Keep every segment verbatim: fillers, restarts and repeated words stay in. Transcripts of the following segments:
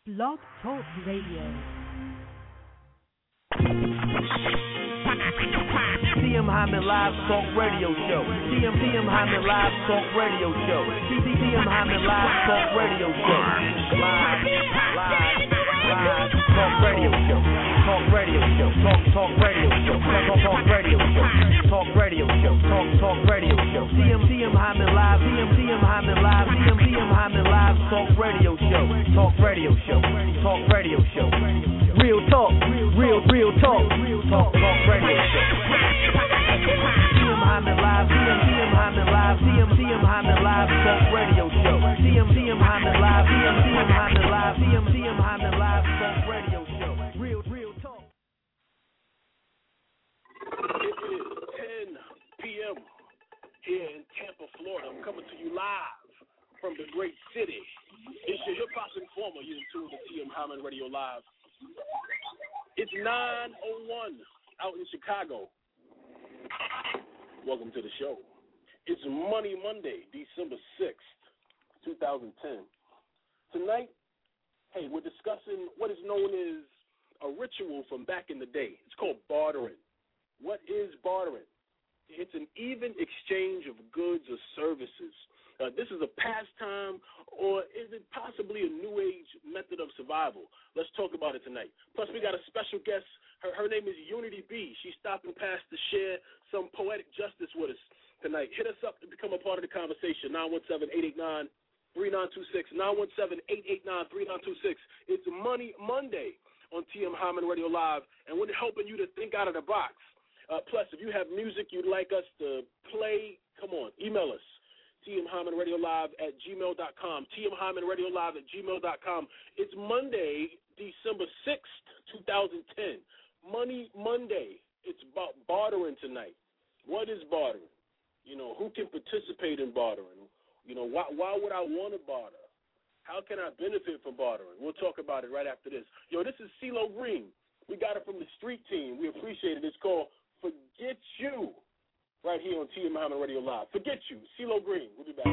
Blog Talk Radio. T M Hyman Live Talk Radio Show. T M T M Hyman Live Talk Radio Show. T M Hyman Live Talk Radio Show. Live, live, live Talk Radio Show. Talk Radio Show. Talk Talk Radio Show. Talk Talk Radio Show. Talk Radio Show. Talk Talk Radio Show. T M T M Hyman Live. T M T M Hyman Live. T M T M Hyman Live Talk Radio Show. Talk Radio Show. Talk Radio Show. Real talk. Real real talk. Talk Talk Radio Show. T M Hyman Live, T M T M Hyman Live, T M T M Hyman Live Talk Radio Show. T M T M Hyman Live, T M T M Hyman Live, T M T M Hyman Live Talk Radio Show. Real, real talk. It is ten p.m. here in Tampa, Florida. I'm coming to you live from the great city. It's your hip hop informer. You're in tune to T M Hyman Radio Live. It's nine oh one out in Chicago. Welcome to the show. It's Money Monday, December sixth, twenty ten. Tonight, hey, we're discussing what is known as a ritual from back in the day. It's called bartering. What is bartering? It's an even exchange of goods or services. Uh, this is a pastime, or is it possibly a new age method of survival? Let's talk about it tonight. Plus, we got a special guest. Her, her name is Unity B. She's stopping past to share some poetic justice with us tonight. Hit us up to become a part of the conversation, nine one seven, eight eight nine, three nine two six, nine one seven, eight eight nine, three nine two six. It's Money Monday on T M Hyman Radio Live, and we're helping you to think out of the box. Uh, plus, if you have music you'd like us to play, come on, email us. T M Hyman Radio Live at gmail dot com. T M Hyman Radio Live at gmail dot com. It's Monday, December sixth, twenty ten. Money Monday. It's about bartering tonight. What is bartering? You know, who can participate in bartering? You know, why, why would I want to barter? How can I benefit from bartering? We'll talk about it right after this. Yo, this is CeeLo Green. We got it from the street team. We appreciate it. It's called Forget You. Right here on T M Hyman Radio Live. Forget You, CeeLo Green. We'll be back.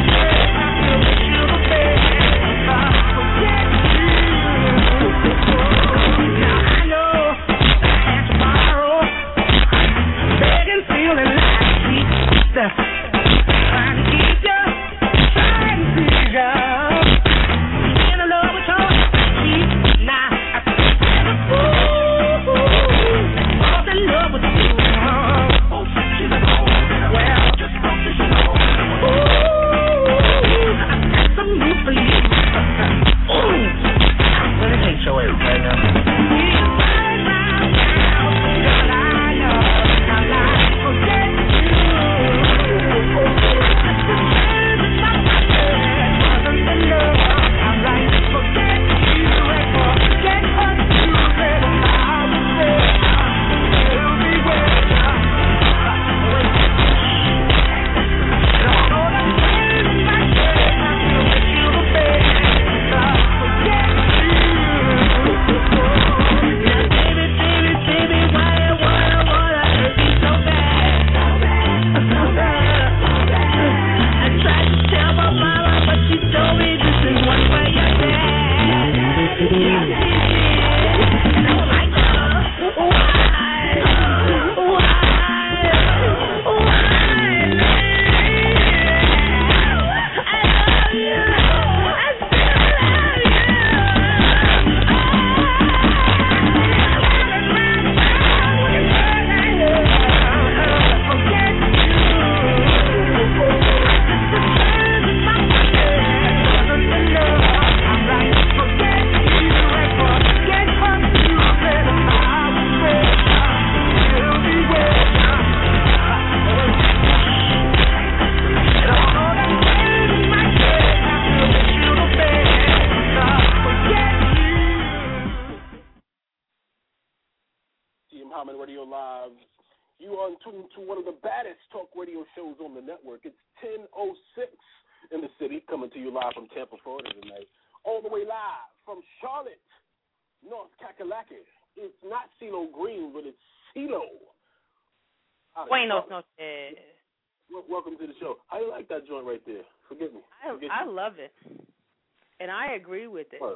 Oh, Joint Radio Live. You are tuned to one of the baddest talk radio shows on the network. It's ten oh six in the city, coming to you live from Tampa, Florida tonight. All the way live from Charlotte, North Kakalaki. It's not CeeLo Green, but it's CeeLo. Buenos noches. Welcome to the show. How you like that joint right there? Forgive me. Forgive I, I me. love it, and I agree with it.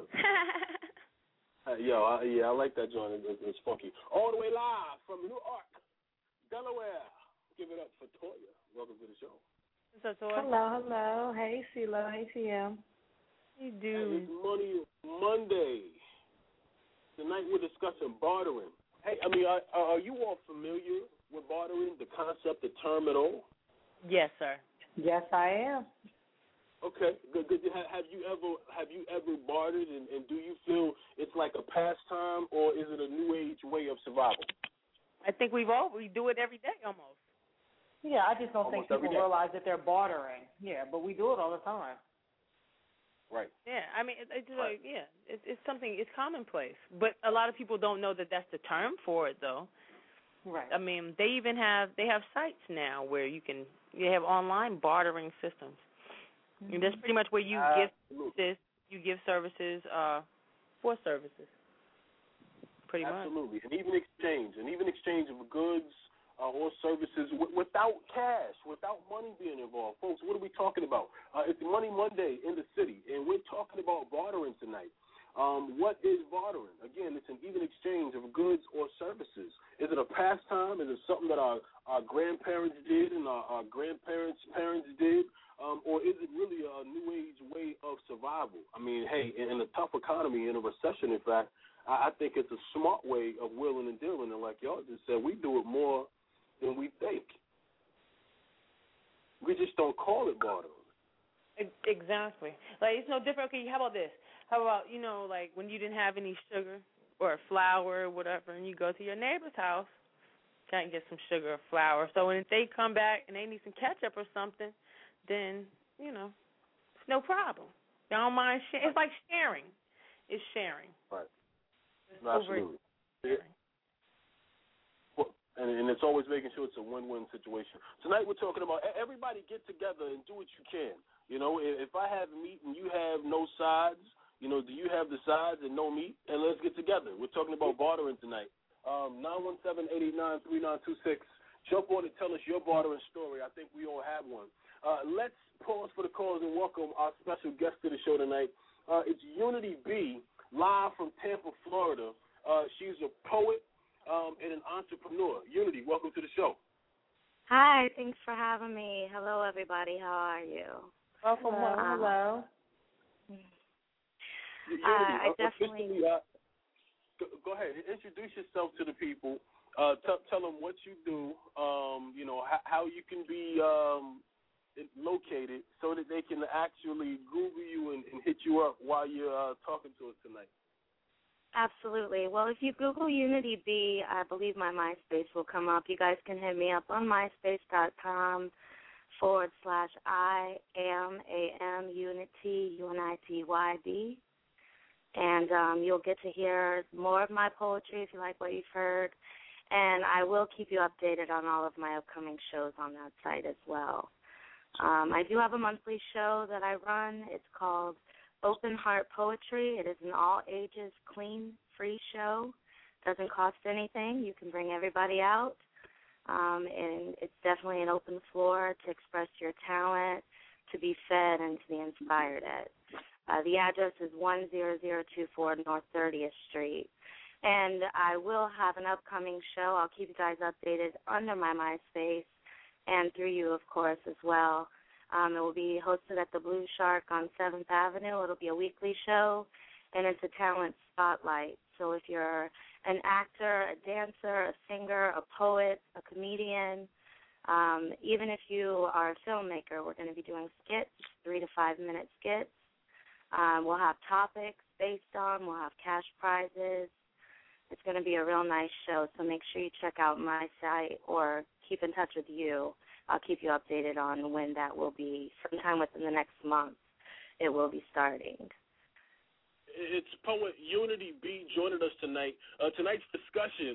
uh, yo, I, yeah, I like that joint. It, it's funky. All the way live from Newark, Delaware. Give it up for Toya. Welcome to the show. What's up, Toya? Hello, hello. Hey, CeeLo. Hey, T M. Hey, dude. Hey, it's Money Monday. Tonight we're discussing bartering. Hey, I mean, are, are you all familiar with bartering, the concept, the term at all? Yes, sir. Yes, I am. Okay, good. Good. Have, have you ever have you ever bartered, and, and do you feel it's like a pastime, or is it a new age way of survival? I think we've all we do it every day almost. Yeah, I just don't Almost think people every day. realize that they're bartering. Yeah, but we do it all the time. Right. Yeah, I mean, it, it's Right. like, yeah, it, it's something. It's commonplace, but a lot of people don't know that that's the term for it, though. Right. I mean, they even have they have sites now where you can you have online bartering systems. Mm-hmm. And that's pretty much where you uh, give services, you give services uh, for services. Pretty Absolutely. much. And even exchange, and even exchange of goods uh, or services w- without cash, without money being involved. Folks, what are we talking about? Uh, it's Money Monday in the city, and we're talking about bartering tonight. Um, what is bartering? Again, it's an even exchange of goods or services. Is it a pastime? Is it something that our, our grandparents did and our, our grandparents' parents did? Um, or is it really a new age way of survival? I mean, hey, in, in a tough economy, in a recession, in fact, I, I think it's a smart way of wheeling and dealing. And like y'all just said, we do it more than we think. We just don't call it bartering. Exactly. Like, it's no different. Okay, how about this? How about, you know, like when you didn't have any sugar or flour or whatever, and you go to your neighbor's house, try and get some sugar or flour. So when they come back and they need some ketchup or something, then, you know, it's no problem. They don't mind sharing. It's like sharing. It's sharing. Right. It's Absolutely. Sharing. Well, and, and it's always making sure it's a win-win situation. Tonight we're talking about everybody get together and do what you can. You know, if I have meat and you have no sides, you know, do you have the sides and no meat? And let's get together. We're talking about bartering tonight. Um, nine one seven, eight eight nine, three nine two six. Jump on and tell us your bartering story. I think we all have one. Uh, let's pause for the calls and welcome our special guest to the show tonight. Uh, it's Unity B, live from Tampa, Florida. Uh, she's a poet um, and an entrepreneur. Unity, welcome to the show. Hi, thanks for having me. Hello, everybody. How are you? Welcome. Hello. Hello. Unity, Uh, I uh, definitely. Uh, go, go ahead. Introduce yourself to the people. Uh, t- tell them what you do. Um, you know h- how you can be um, located so that they can actually Google you and, and hit you up while you're uh, talking to us tonight. Absolutely. Well, if you Google Unity B, I believe my MySpace will come up. You guys can hit me up on myspace.com forward slash I am A M Unity, U N I T Y B. And um, you'll get to hear more of my poetry if you like what you've heard. And I will keep you updated on all of my upcoming shows on that site as well. Um, I do have a monthly show that I run. It's called Open Heart Poetry. It is an all-ages, clean, free show. Doesn't cost anything. You can bring everybody out. Um, and it's definitely an open floor to express your talent, to be fed, and to be inspired at. Uh, the address is one zero zero two four North thirtieth Street. And I will have an upcoming show. I'll keep you guys updated under my MySpace and through you, of course, as well. Um, it will be hosted at the Blue Shark on seventh Avenue. It'll be a weekly show, and it's a talent spotlight. So if you're an actor, a dancer, a singer, a poet, a comedian, um, even if you are a filmmaker, we're going to be doing skits, three to five minute skits. Um, we'll have topics based on. We'll have cash prizes. It's going to be a real nice show, so make sure you check out my site or keep in touch with you. I'll keep you updated on when that will be. Sometime within the next month, it will be starting. It's poet Unity B joining us tonight. Uh, tonight's discussion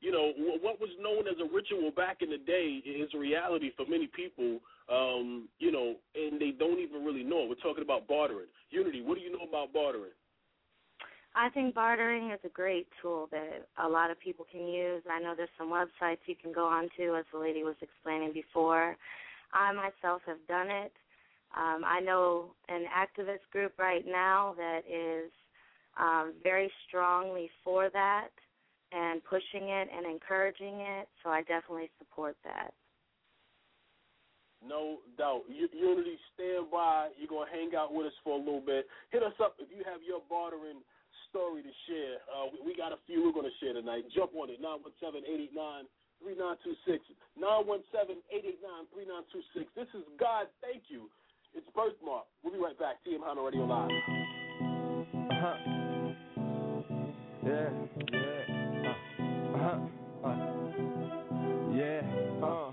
you know, what was known as a ritual back in the day is a reality for many people, um, you know, and they don't even really know it. We're talking about bartering. Unity, what do you know about bartering? I think bartering is a great tool that a lot of people can use. I know there's some websites you can go on to, as the lady was explaining before. I myself have done it. Um, I know an activist group right now that is um, very strongly for that and pushing it and encouraging it, so I definitely support that. No doubt. Unity, stand by. You're going to hang out with us for a little bit. Hit us up if you have your bartering story to share. Uh, we, we got a few we're going to share tonight. Jump on it, nine one seven, eight eight nine, three nine two six, nine one seven, eight eight nine, three nine two six. This is God Thank You. It's Birthmark. We'll be right back. T M Hunter Radio Live. Uh-huh. Yeah, yeah. Uh, uh-huh. Uh, yeah, uh.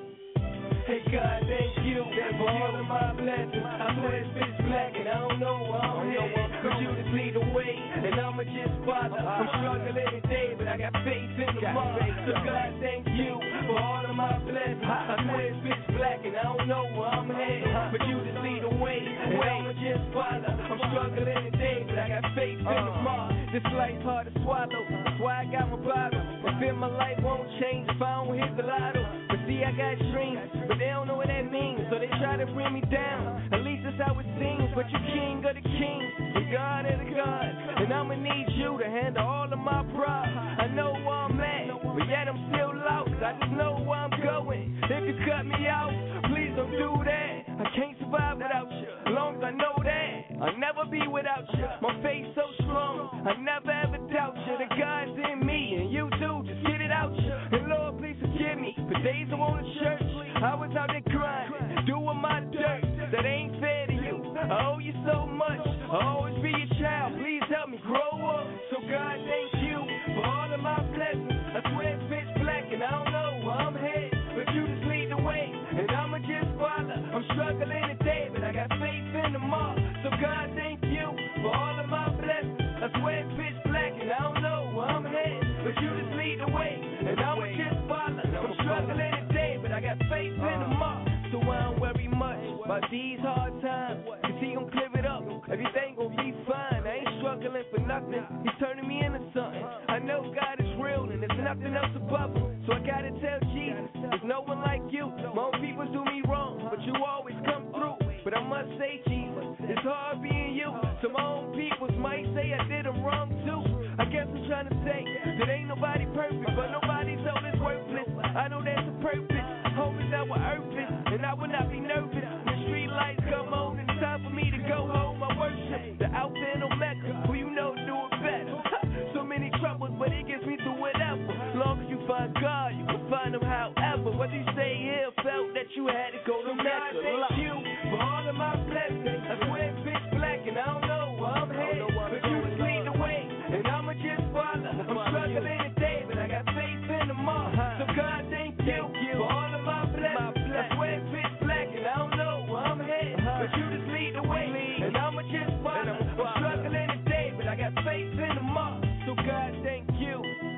Hey God, thank you for all of my blessings. I swear this bitch black and I don't know where I'm headed. But you just lead the way and I'ma just follow. I'm struggling every day, but I got faith in the Lord. So God, thank you for all of my blessings. I swear this bitch black and I don't know where I'm headed. But you just lead the way and I'ma just follow. I'm struggling every day, but I got faith in the Lord. This life's hard to swallow, that's why I got my bottle. I feel my life won't change if I don't hit the lotto. But see, I got dreams, but they don't know what that means, so they try to bring me down. At least that's how it seems, but you king of the kings, and God of the gods. And I'ma need you to handle all of my problems. I know where I'm at, but yet I'm still lost. I just know where I'm going. If you cut me out, please don't do that. I can't survive without you, as long as I know that I'll never be without you. My faith so strong, I never ever doubt you. The God's in me, and you too, just get it out you. And Lord, please forgive me for days I went to church. I was out there grinding, doing my dirt. That ain't fair to you. I owe you so much. I'll always be your child. Please help me grow up. So God, thank you for all of my blessings. I swear it's pitch black and I don't know where I'm headed, but you just lead the way and I'ma just follow. I'm struggling today, but I got faith in the mark. So God, thank you for all of my blessings. I swear it's pitch black and I don't know where I'm headed, but you just lead the way and I'ma just follow. I'm struggling today, but I got faith in the mark. So I don't worry much about these hard times, cause he gon' clear it up. Everything gon' be fine. I ain't struggling for nothing. He's turning me into something. I know God is real and there's nothing else above him. So I gotta tell Jesus, there's no one like you. My own people do me wrong, but you always come through. But I must say, Jesus, it's hard being you. So my own peoples might say I did them wrong too. I guess I'm trying to say that ain't nobody perfect, but nobody's always worthless. I know there's a purpose. Home is our earthless, and I will not be nervous. The street lights come on, and it's time for me to go home. I worship the Alpha and Omega, who you know do it better. So many troubles, but it gets me through whatever. Long as you find God, you can find him however. What you say here felt that you had to go to Mecca. Thank you for all of my blessings. I swear it's pitch black, and I don't know where I'm headed, but you just lead the way, and I'ma just follow. I'm struggling today, but I got faith in the mark. So God, thank you for all of my blessings. I swear it's pitch black, and I don't know where I'm headed, but you just lead the way, and I'ma just follow. I'm struggling today, but I got faith in the mark. So God, thank you.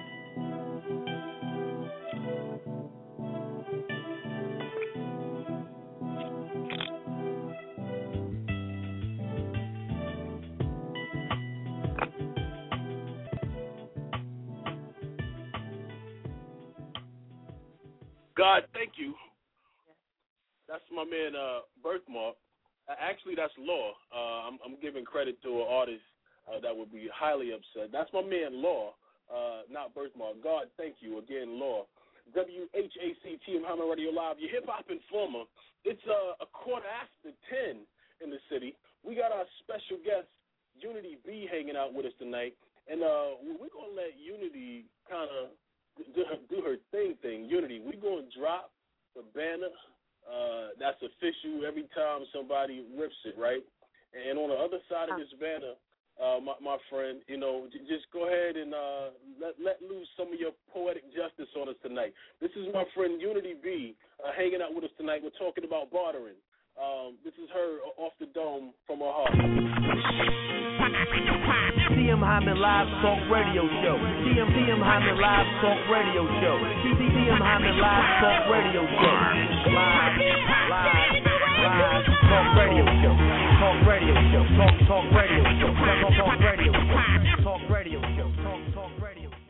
God, thank you. That's my man, uh, Birthmark. Uh, actually, that's Law. Uh, I'm, I'm giving credit to an artist uh, that would be highly upset. That's my man, Law, uh, not Birthmark. God, thank you again, Law. W H A C T M Hammer Radio Live, your hip-hop informer. It's uh, a quarter after ten in the city. We got our special guest, Unity B, hanging out with us tonight. And uh, we're going to let Unity kind of do her, do her thing thing. Unity, we're going to drop the banner. Uh, that's official every time somebody rips it, right? And on the other side of this banner, uh, my, my friend, you know, j- just go ahead and uh, let, let loose some of your poetic justice on us tonight. This is my friend Unity B uh, hanging out with us tonight. We're talking about bartering. Um, this is her off the dome from her heart. T M M Hyman Live Talk Radio Show. T M T M Hyman Live Talk Radio Show. T T T M Hyman Live Talk Radio Show. Live, live, live Talk Radio Show. Talk Radio Show. Talk Talk Radio Show. Talk Talk Radio Show. Talk Radio Show. Talk Talk Radio Show.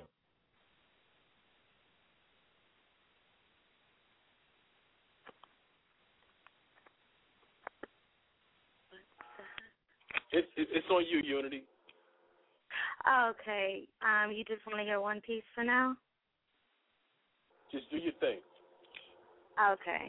It's it's on you, Unity. Okay. Um, you just want to hear one piece for now? Just do your thing. Okay.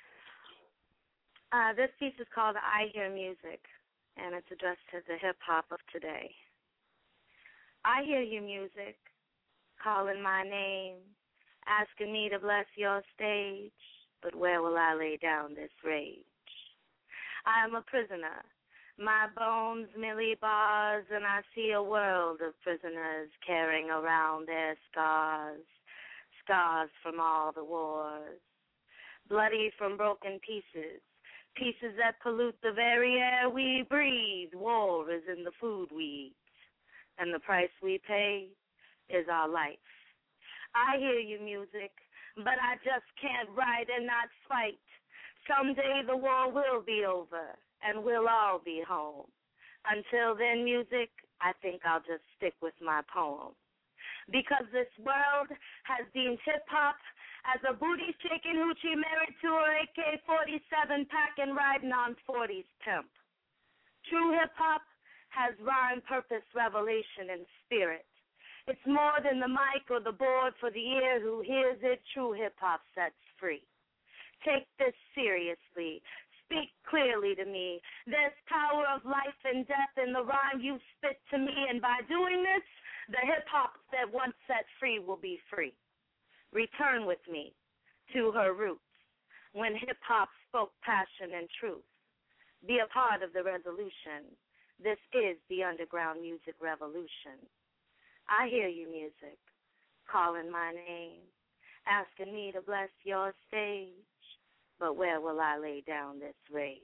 Uh, this piece is called I Hear Music, and it's addressed to the hip-hop of today. I hear your music, calling my name, asking me to bless your stage, but where will I lay down this rage? I am a prisoner. My bones merely bars, and I see a world of prisoners carrying around their scars, scars from all the wars, bloody from broken pieces, pieces that pollute the very air we breathe. War is in the food we eat, and the price we pay is our life. I hear your music, but I just can't write and not fight. Someday the war will be over, and we'll all be home. Until then, music, I think I'll just stick with my poem. Because this world has deemed hip-hop as a booty-shaking hoochie married to her A K forty-seven packing riding on forties pimp. True hip-hop has rhyme, purpose, revelation, and spirit. It's more than the mic or the board for the ear who hears it. True hip-hop sets free. Take this seriously. Speak clearly to me. There's power of life and death in the rhyme you spit to me, and by doing this, the hip-hop that once set free will be free. Return with me to her roots, when hip-hop spoke passion and truth. Be a part of the resolution. This is the underground music revolution. I hear you, music, calling my name, asking me to bless your stage. But where will I lay down this rage?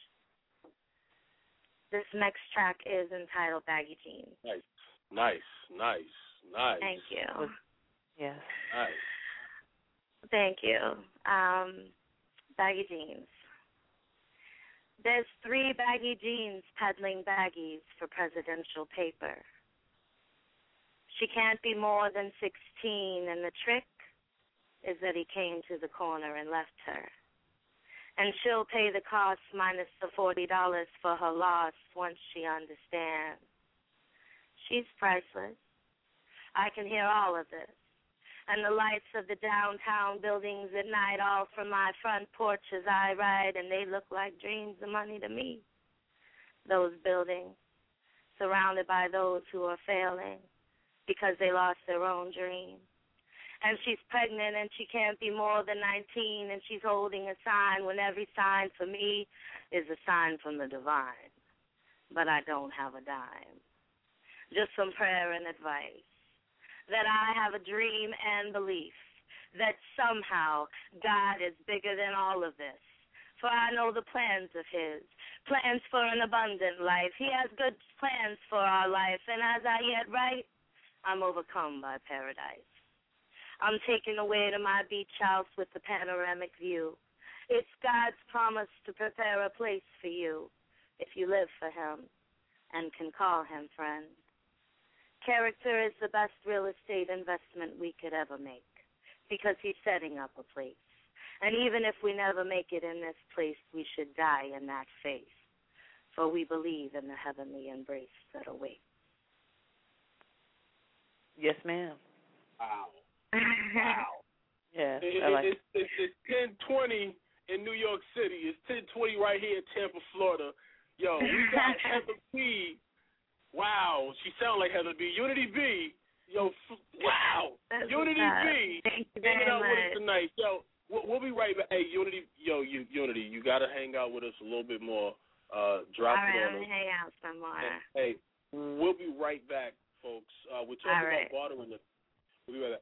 This next track is entitled Baggy Jeans. Nice, nice, nice, nice. Thank you. Yes. Nice. Thank you. Um, baggy jeans. There's three baggy jeans peddling baggies for presidential paper. She can't be more than sixteen, and the trick is that he came to the corner and left her. And she'll pay the cost minus the forty dollars for her loss once she understands. She's priceless. I can hear all of this. And the lights of the downtown buildings at night all from my front porch as I ride, and they look like dreams of money to me. Those buildings, surrounded by those who are failing because they lost their own dreams. And she's pregnant, and she can't be more than nineteen, and she's holding a sign when every sign for me is a sign from the divine. But I don't have a dime. Just some prayer and advice. That I have a dream and belief that somehow God is bigger than all of this. For I know the plans of his, plans for an abundant life. He has good plans for our life, and as I yet write, I'm overcome by paradise. I'm taken away to my beach house with the panoramic view. It's God's promise to prepare a place for you if you live for him and can call him friend. Character is the best real estate investment we could ever make because he's setting up a place. And even if we never make it in this place, we should die in that faith, for we believe in the heavenly embrace that awaits. Yes, ma'am. Wow. Wow. Yeah, It, I like it, it's, it's, it's ten twenty in New York City. It's ten twenty right here in Tampa, Florida. Yo, we got Heather B. Wow, she sounds like Heather B. Unity B. Yo, f- wow. That's Unity B. Thank you Hanging very out much. with us tonight. Yo, we'll, we'll be right back. Hey, Unity, yo, you, Unity, you got to hang out with us a little bit more. Uh, drop All it right, on I'm us. going to hang out some more. Hey, we'll be right back, folks. Uh, we're talking All right. about bartering. We'll be right back.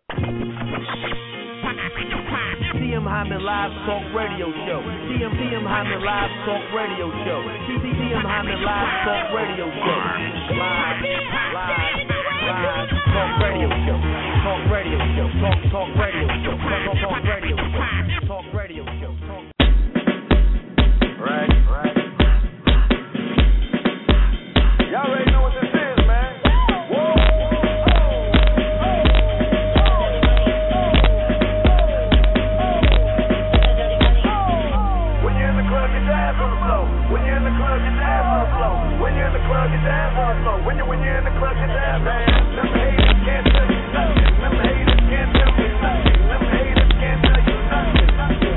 T M Hyman Live Talk Radio Show. T M T M Hyman Live Talk Radio Show. T T T M Hyman Live Talk Radio Show. Live, live. the floor. When you when you're in the club, get down, man. Them haters can't tell you nothing. Them haters can't tell me nothing. Them haters can't tell you nothing.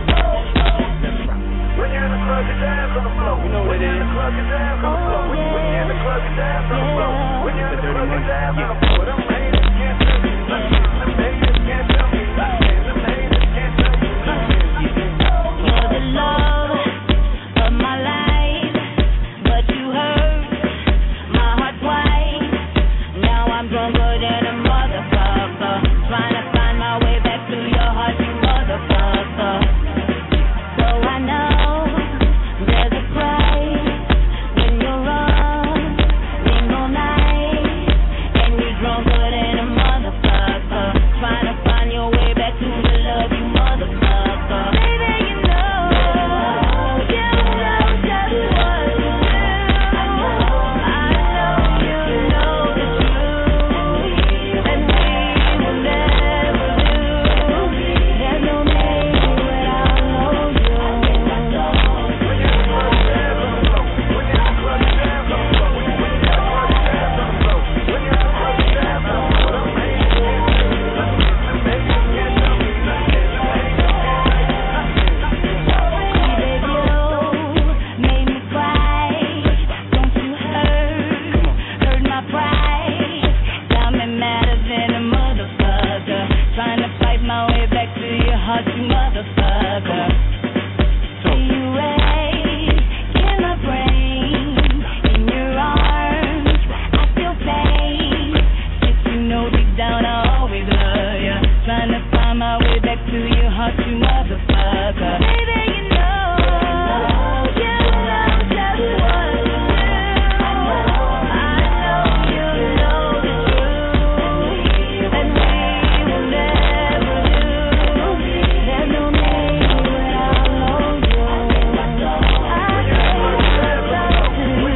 When you're in the club, get down on the floor. You know what it is. When you're in the club, get down on the floor. When you're in the club, get down on the floor. When you're in the club, get down on the floor. Them haters can't tell you nothing. Them haters can't tell me nothing. Them haters can't tell you nothing. You're the love of my life, but you hurt my heart twice. Now I'm drunker than a motherfucker, trying to find my way back to your heart, you motherfucker. So I know there's a price when you're running all night, and you're drunker than a motherfucker, trying to find your way back to the love, you motherfucker. Baby, you know, you know just what to do. I know you know the truth, and we will never do. There's no me without know you. When you're in the club, get down on the floor. When you're in the club, get down on the floor. When you're in the club, get down on the floor. When you're in the club, get down on the floor. Them haters can't tell you nothing. Them haters can't tell me nothing. Them haters can't tell you nothing. Baby, you made me cry. Don't you hurt, hurt my pride. Got me madder than a motherfucker, trying to fight my way back to your heart, you motherfucker. See you awake in my brain, in your arms, I feel pain. Since you know deep down I always love you, trying to find my way back to your heart, you motherfucker. Baby, you know, you know just what to do. I know you know the truth, and we will never do. There's no me without know you. I know just what to do.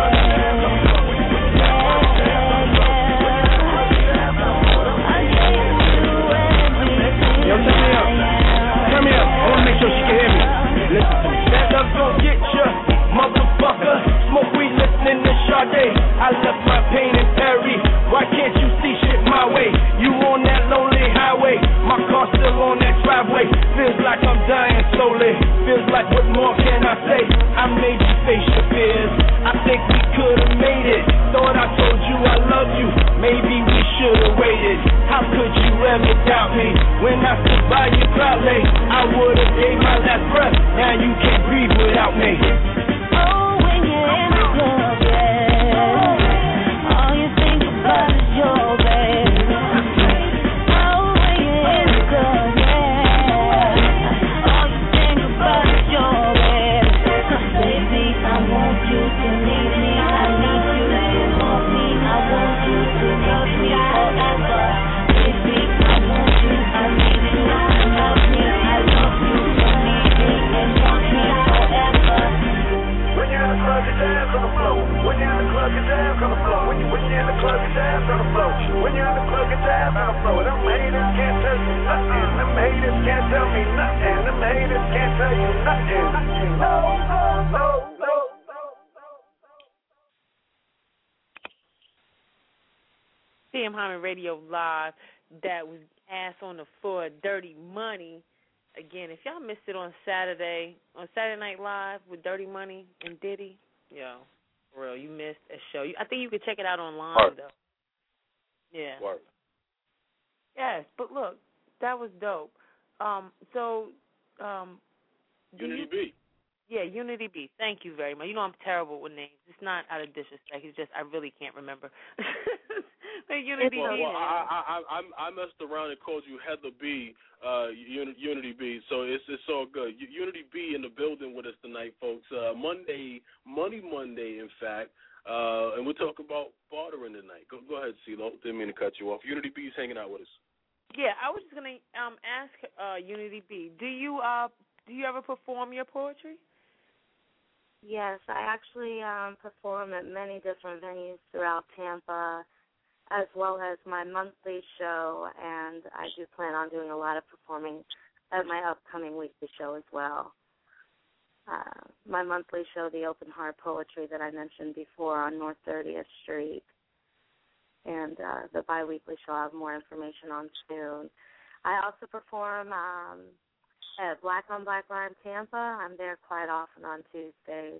Yo, turn me up. Turn me up. I wanna make sure she can hear me. Listen to me. That love gon' get ya, motherfucker. Smoke weed listening to Sade. I left my pain in Paris. Why can't you see shit my way? You on that lonely highway. My car still on that driveway. Feels like I'm dying slowly. Feels like what more can I say? I made you face your fears. I think we could've made it. Thought I told you I love you. Maybe we should've waited. How could you ever doubt me? When I stood by you proudly, I would've gave my last breath. Now you can't breathe without me. Oh, when you're in the club, yeah, all you think about is your baby. Oh, when you're in the club, yeah, all you think about is your baby. Baby, I want you to need me, I need you to want me, I want you to love me forever. Baby, I want you, I need you to love me, I love you, you need me and want me forever. When you're in the club, get down on the floor. When you're in the club, get down on the floor. When you when you're in the club, get down on the floor. When you're in the club, get down on the floor. Them haters can't tell you nothing. Them haters can't tell me nothing. Them haters can't tell you nothing. No, no, no, no. C M Hyman Radio Live. That was Ass on the Floor, Dirty Money. Again, if y'all missed it on Saturday, on Saturday Night Live with Dirty Money and Diddy, yo, for real, you missed a show. I think you could check it out online, Word. though. Yeah. Word. Yes, but look, that was dope. Um, so, um, do Unity you, B. Yeah, Unity B. Thank you very much. You know I'm terrible with names. It's not out of disrespect. It's just I really can't remember. But Unity Well, B. well I, I, I, I messed around and called you Heather B, uh, Unity B, so it's it's all good. Unity B in the building with us tonight, folks. Uh, Monday, Money Monday, in fact, uh, and we'll talk about bartering tonight. Go, go ahead, CeeLo. Didn't mean to cut you off. Unity B is hanging out with us. Yeah, I was just gonna um, ask uh, Unity B. Do you uh, do you ever perform your poetry? Yes, I actually um, perform at many different venues throughout Tampa, as well as my monthly show, and I do plan on doing a lot of performing at my upcoming weekly show as well. uh, my monthly show, the Open Heart Poetry that I mentioned before on North thirtieth Street. And uh, the biweekly show I'll have more information on soon. I also perform um, at Black on Black Line Tampa. I'm there quite often on Tuesdays.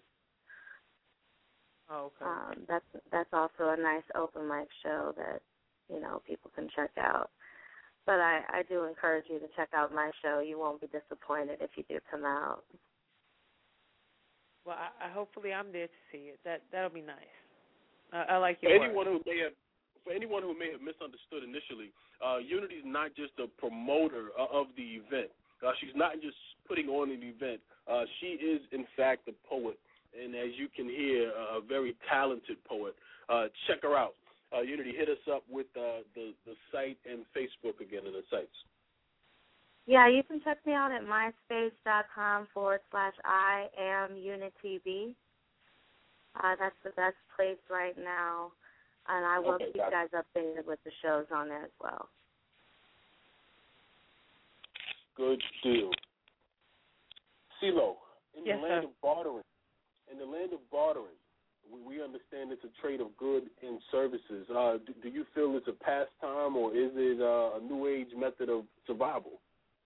Oh, okay. Um, that's that's also a nice open mic show that, you know, people can check out. But I, I do encourage you to check out my show. You won't be disappointed if you do come out. Well, I, I hopefully I'm there to see it. That that'll be nice. I, I like For your work. anyone who may have, for anyone who may have misunderstood initially, uh, Unity is not just a promoter uh, of the event. Uh, she's not just putting on an event. Uh, she is, in fact, a poet, and as you can hear, a very talented poet. Uh, check her out. Uh, Unity, hit us up with uh, the the site and Facebook again, and the sites. Yeah, you can check me out at myspace.com forward slash I am UnityB. Uh, that's the best place right now. And I will Okay, keep you guys updated with the shows on there as well. Good deal. CeeLo, in Yes, the land sir. of bartering, in the land of bartering, we, we understand it's a trade of good and services. Uh, do, do you feel it's a pastime, or is it uh, a new age method of survival?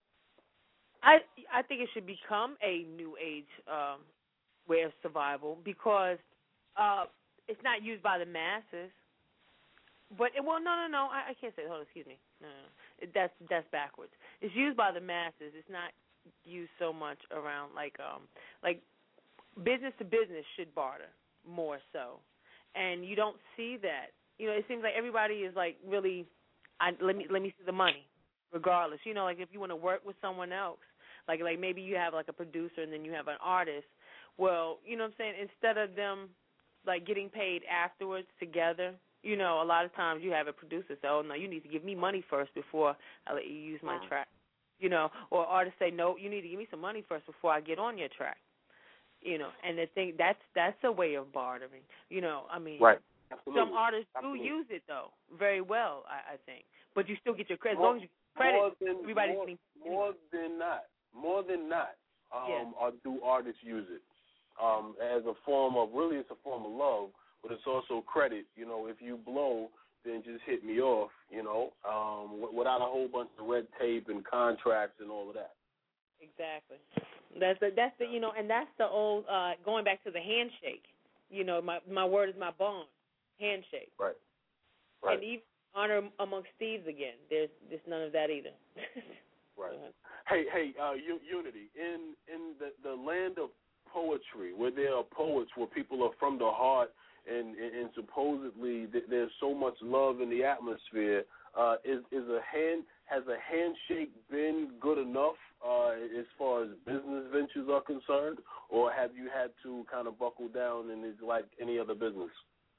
I I think it should become a new age um, way of survival because uh, it's not used by the masses. But it, well, no, no, no. I, I can't say. Hold on, excuse me. No, no, no. It, that's that's backwards. It's used by the masses. It's not used so much around like um like business to business should barter more so, and you don't see that. You know, it seems like everybody is like really. I, let me let me see the money, regardless. You know, like if you want to work with someone else, like like maybe you have like a producer and then you have an artist. Well, you know what I'm saying. Instead of them like getting paid afterwards together. You know, a lot of times you have a producer say, oh, no, you need to give me money first before I let you use my Wow. track. You know, or artists say, no, you need to give me some money first before I get on your track. You know, and the thing, that's that's a way of bartering. You know, I mean, Right. Absolutely. some artists Absolutely. do use it, though, very well, I, I think. But you still get your credit. As More, long as you get credit, more than, everybody's more, getting more than not. More than not, um, Yeah. or do artists use it um, as a form of, really it's a form of love, but it's also credit. You know, if you blow, then just hit me off, you know, um, w- without a whole bunch of red tape and contracts and all of that. Exactly. That's the that's the you know, and that's the old uh, going back to the handshake. You know, my my word is my bond. Handshake. Right. Right. And even honor amongst thieves again. There's there's none of that either. Right. Hey, hey, uh, U- Unity, in in the, the land of poetry, where there are poets, where people are from the heart, and and, and supposedly th- there's so much love in the atmosphere. Uh, is is a hand has a handshake been good enough uh, as far as business ventures are concerned, or have you had to kind of buckle down and it's like any other business?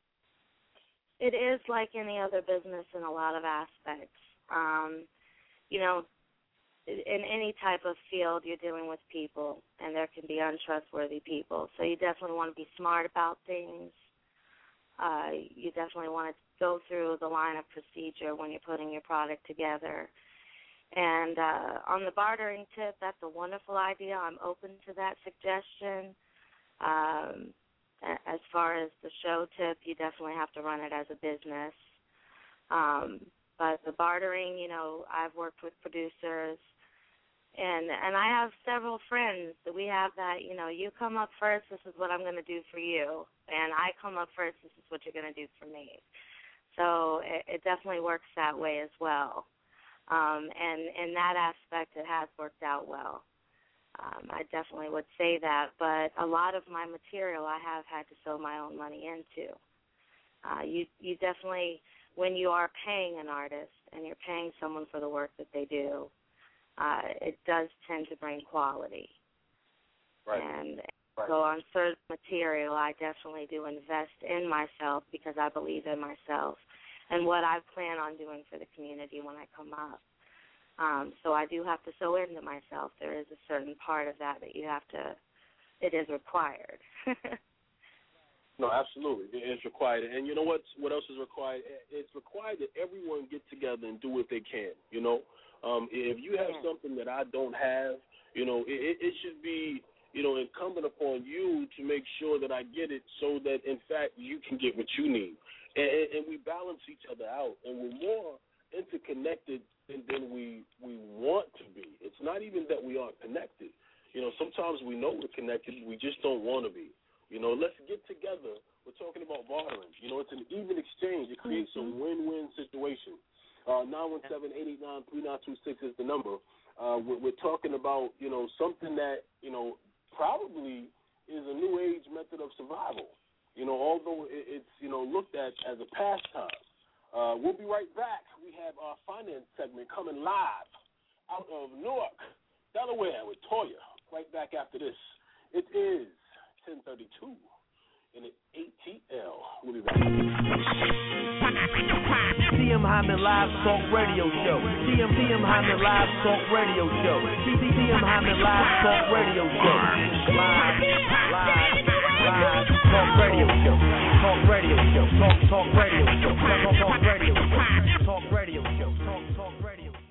It is like any other business in a lot of aspects. Um, you know, in any type of field, you're dealing with people, and there can be untrustworthy people. So you definitely want to be smart about things. Uh, you definitely want to go through the line of procedure when you're putting your product together. And uh, on the bartering tip, that's a wonderful idea. I'm open to that suggestion. Um, as far as the show tip, you definitely have to run it as a business. Um, but the bartering, you know, I've worked with producers, and and I have several friends that we have that, you know, you come up first, this is what I'm going to do for you, and I come up first, this is what you're going to do for me. So it, it definitely works that way as well. Um, and in that aspect, it has worked out well. Um, I definitely would say that, but a lot of my material I have had to throw my own money into. Uh, you, you definitely, when you are paying an artist and you're paying someone for the work that they do, uh, it does tend to bring quality. Right. And right. so on certain material, I definitely do invest in myself because I believe in myself and what I plan on doing for the community when I come up. Um, so I do have to sew into myself. There is a certain part of that that you have to, it is required. No, absolutely. It's required. And you know what? What else is required? It's required that everyone get together and do what they can, you know. Um, if you have yeah. something that I don't have, you know, it, it should be, you know, incumbent upon you to make sure that I get it so that, in fact, you can get what you need. And, and we balance each other out, and we're more interconnected than, than we we want to be. It's not even that we aren't connected. You know, sometimes we know we're connected, we just don't want to be. You know, let's get together. We're talking about bartering. You know, it's an even exchange. It creates a win-win situation. Uh, nine one seven, eight eight nine, three nine two six is the number. Uh, we're, we're talking about, you know, something that, you know, probably is a new age method of survival. You know, although it's, you know, looked at as a pastime. Uh, we'll be right back. We have our finance segment coming live out of Newark, Delaware with Toya. Right back after this. It is ten thirty-two in the A T L. We'll be back. T M Hyman Live Talk Radio Show. T M T M Hyman Live Talk Radio Show. T M Hyman Live Talk Radio Show. Live, live, live Talk Radio Show. Talk Radio Show. Talk Talk Radio Show. Talk Talk Radio Show. Talk Radio Show. Talk Talk Radio Show.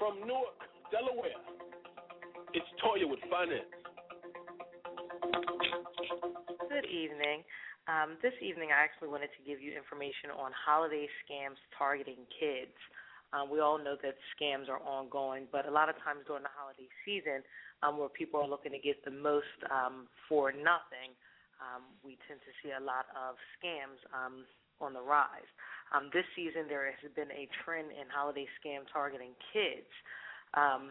from Newark, Delaware, it's Toya with finance. Good evening. Um, this evening, I actually wanted to give you information on holiday scams targeting kids. Um, we all know that scams are ongoing, but a lot of times during the holiday season, um, where people are looking to get the most um, for nothing, um, we tend to see a lot of scams um, on the rise. Um, this season, there has been a trend in holiday scam targeting kids. Um,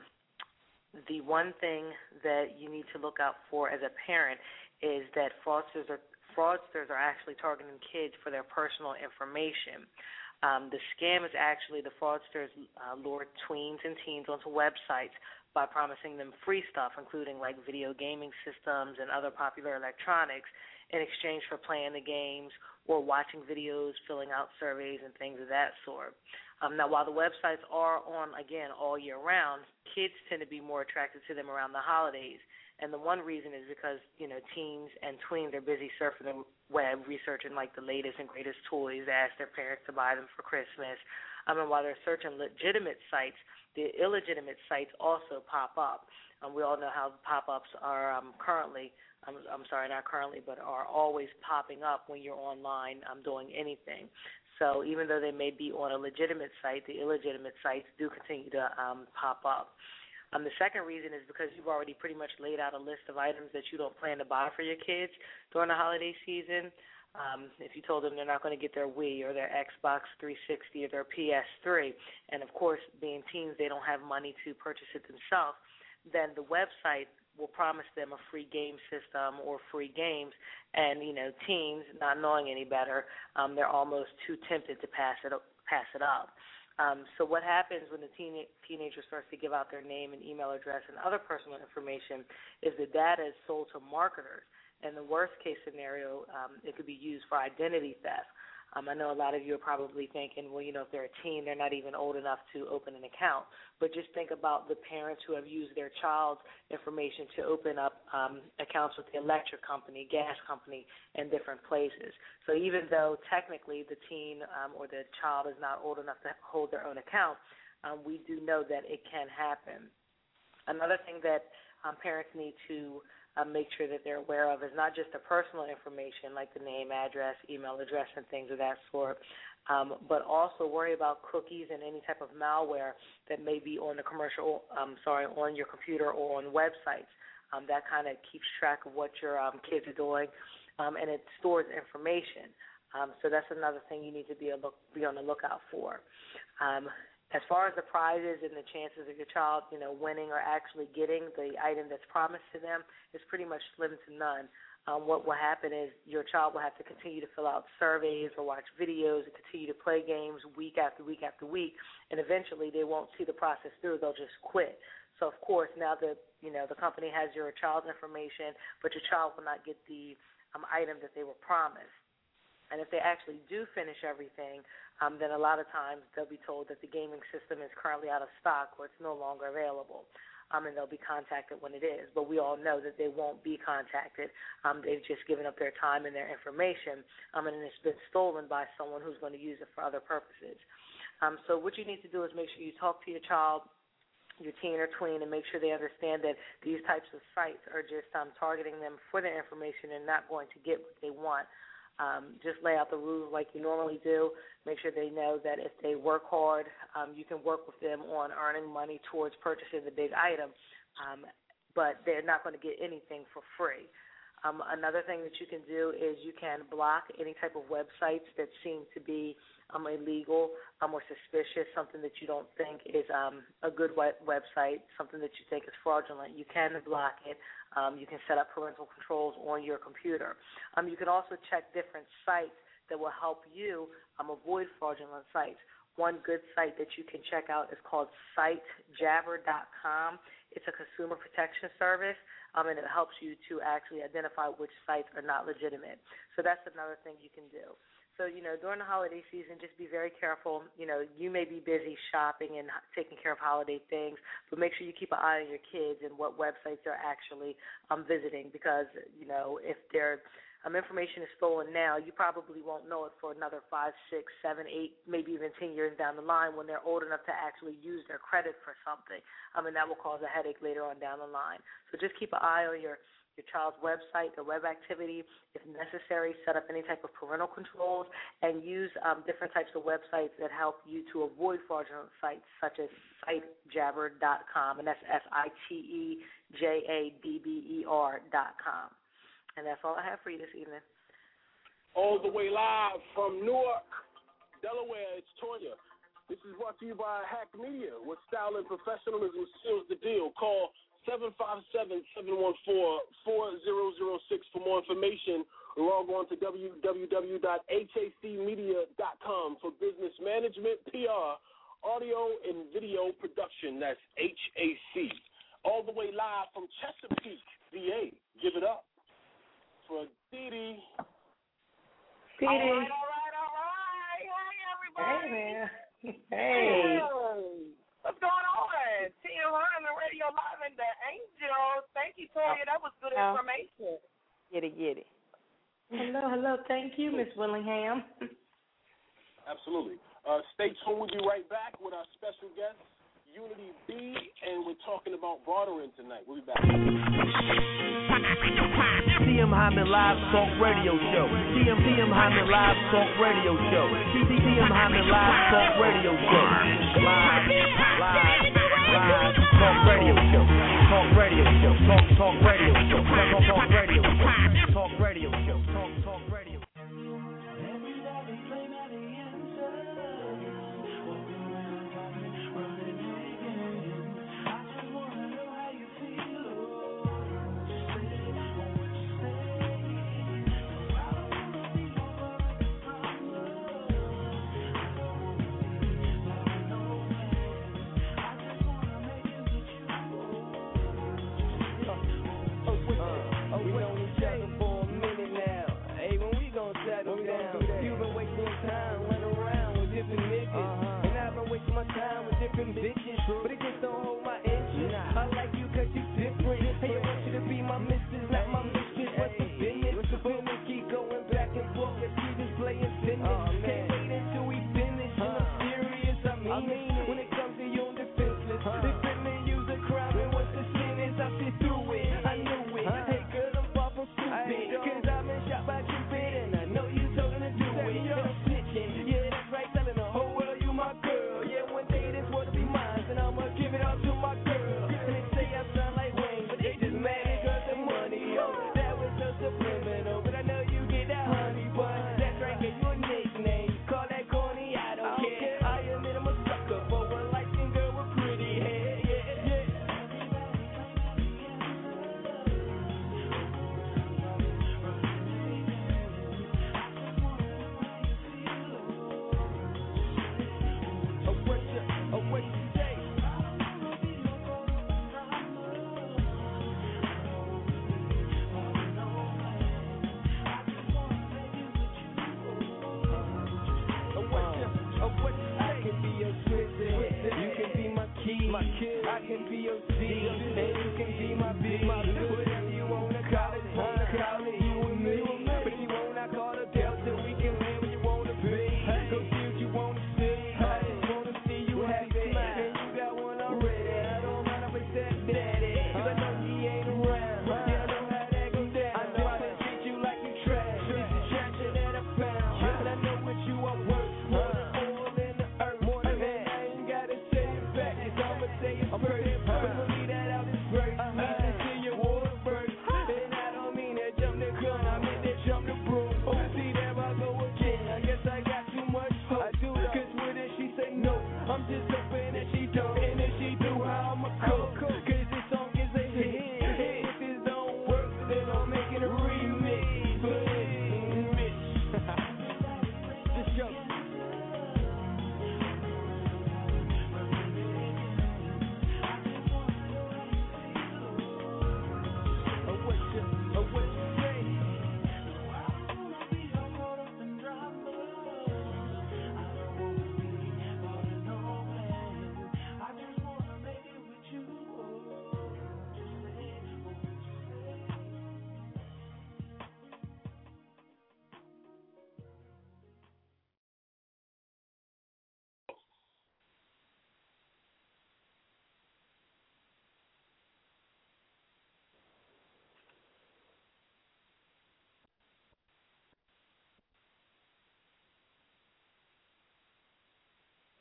the one thing that you need to look out for as a parent is that fraudsters are fraudsters are actually targeting kids for their personal information. Um, the scam is actually the fraudsters uh, lure tweens and teens onto websites by promising them free stuff, including like video gaming systems and other popular electronics, in exchange for playing the games or watching videos, filling out surveys, and things of that sort. Um, now, while the websites are on, again, all year round, kids tend to be more attracted to them around the holidays. And the one reason is because, you know, teens and tweens are busy surfing the web, researching, like, the latest and greatest toys, ask their parents to buy them for Christmas. I mean, while they're searching legitimate sites, the illegitimate sites also pop up. Um, we all know how the pop-ups are um, currently, I'm, I'm sorry, not currently, but are always popping up when you're online um, doing anything. So even though they may be on a legitimate site, the illegitimate sites do continue to um, pop up. Um, the second reason is because you've already pretty much laid out a list of items that you don't plan to buy for your kids during the holiday season. Um, if you told them they're not going to get their Wii or their Xbox three sixty or their P S three, and of course, being teens, they don't have money to purchase it themselves, then the website will promise them a free game system or free games, and, you know, teens, not knowing any better, um, they're almost too tempted to pass it pass it up. Um, so what happens when the teen, teenager starts to give out their name and email address and other personal information is the data is sold to marketers. In the worst-case scenario, um, it could be used for identity theft. Um, I know a lot of you are probably thinking, well, you know, if they're a teen, they're not even old enough to open an account. But just think about the parents who have used their child's information to open up um, accounts with the electric company, gas company, and different places. So even though technically the teen um, or the child is not old enough to hold their own account, um, we do know that it can happen. Another thing that um, parents need to Uh, make sure that they're aware of is not just the personal information like the name, address, email address, and things of that sort, um, but also worry about cookies and any type of malware that may be on the commercial, um, sorry, on your computer or on websites. Um, that kind of keeps track of what your um, kids are doing, um, and it stores information. Um, so that's another thing you need to be, a look, be on the lookout for. Um, As far as the prizes and the chances of your child, you know, winning or actually getting the item that's promised to them is pretty much slim to none. Um, what will happen is your child will have to continue to fill out surveys or watch videos and continue to play games week after week after week, and eventually they won't see the process through. They'll just quit. So, of course, now that, you know, the company has your child's information, but your child will not get the um, item that they were promised. And if they actually do finish everything, um, then a lot of times they'll be told that the gaming system is currently out of stock or it's no longer available, um, and they'll be contacted when it is. But we all know that they won't be contacted. Um, they've just given up their time and their information, um, and it's been stolen by someone who's going to use it for other purposes. Um, so what you need to do is make sure you talk to your child, your teen or tween, and make sure they understand that these types of sites are just um, targeting them for their information and not going to get what they want. Um, just lay out the rules like you normally do. Make sure they know that if they work hard, um, you can work with them on earning money towards purchasing the big item, um, but they're not going to get anything for free. Um, another thing that you can do is you can block any type of websites that seem to be um, illegal um, or suspicious, something that you don't think is um, a good web- website, something that you think is fraudulent. You can block it. Um, you can set up parental controls on your computer. Um, you can also check different sites that will help you um, avoid fraudulent sites. One good site that you can check out is called site jabber dot com. It's a consumer protection service, um, and it helps you to actually identify which sites are not legitimate. So that's another thing you can do. So, you know, during the holiday season, just be very careful. You know, you may be busy shopping and taking care of holiday things, but make sure you keep an eye on your kids and what websites they're actually um, visiting because, you know, if their um, information is stolen now, you probably won't know it for another five, six, seven, eight, maybe even ten years down the line when they're old enough to actually use their credit for something. Um, and that will cause a headache later on down the line. So just keep an eye on your your child's website, their web activity. If necessary, set up any type of parental controls and use um, different types of websites that help you to avoid fraudulent sites such as site jabber dot com, and that's S I T E J A B B E R dot com. And that's all I have for you this evening. All the way live from Newark, Delaware, it's Toya. This is brought to you by Hack Media, where style and professionalism seals the deal. Call seven five seven, seven one four, four zero zero six for more information. Log on to w w w dot h a c media dot com for business management, P R, audio, and video production. That's H A C. All the way live from Chesapeake, V A. Give it up for Dee Dee. Dee Dee. All right, all right, all right. Hey, everybody. Hey, man. Hey. Hey. What's going on? T M Hyman Radio Live and the Angels. Thank you, Toya. That was good Oh. information. Get it, get it. Hello, hello. Thank you, Miss Willingham. Absolutely. Uh, stay tuned. We'll be right back with our special guest, Unity B, and we're talking about bartering tonight. We'll be back. T M Hyman Live Talk Radio Show. T M T M Hyman Live Talk Radio Show. T M Hyman Live Talk Radio Show. Live, live, live Talk Radio Show. Talk Radio Show. Talk Talk Radio Show. Talk Talk Radio Show. Talk Radio Show. Talk Talk Radio.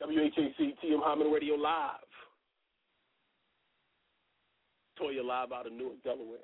W H A C T M Hyman Radio Live. Toya live out of Newark, Delaware.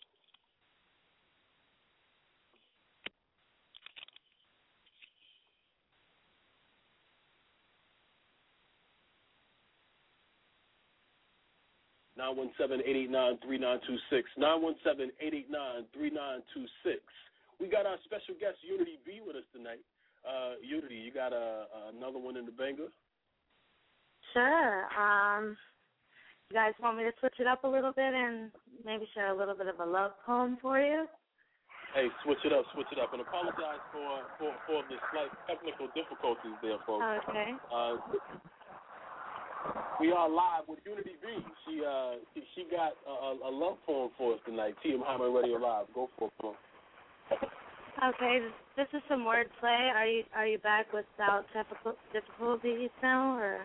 nine one seven, eight eight nine, three nine two six. nine one seven, eight eight nine, three nine two six. We got our special guest, Unity B, with us tonight. Uh, Unity, you got a, another one in the banger? Sure. Um, you guys want me to switch it up a little bit and maybe share a little bit of a love poem for you? Hey, switch it up, switch it up. And apologize for, for, for the slight technical difficulties there, folks. Okay. Uh, we are live with Unity B. She uh she, she got a, a love poem for us tonight. T M Hyman Radio Live. Go for it. Okay, this is some wordplay. Are you are you back without difficulties now, or?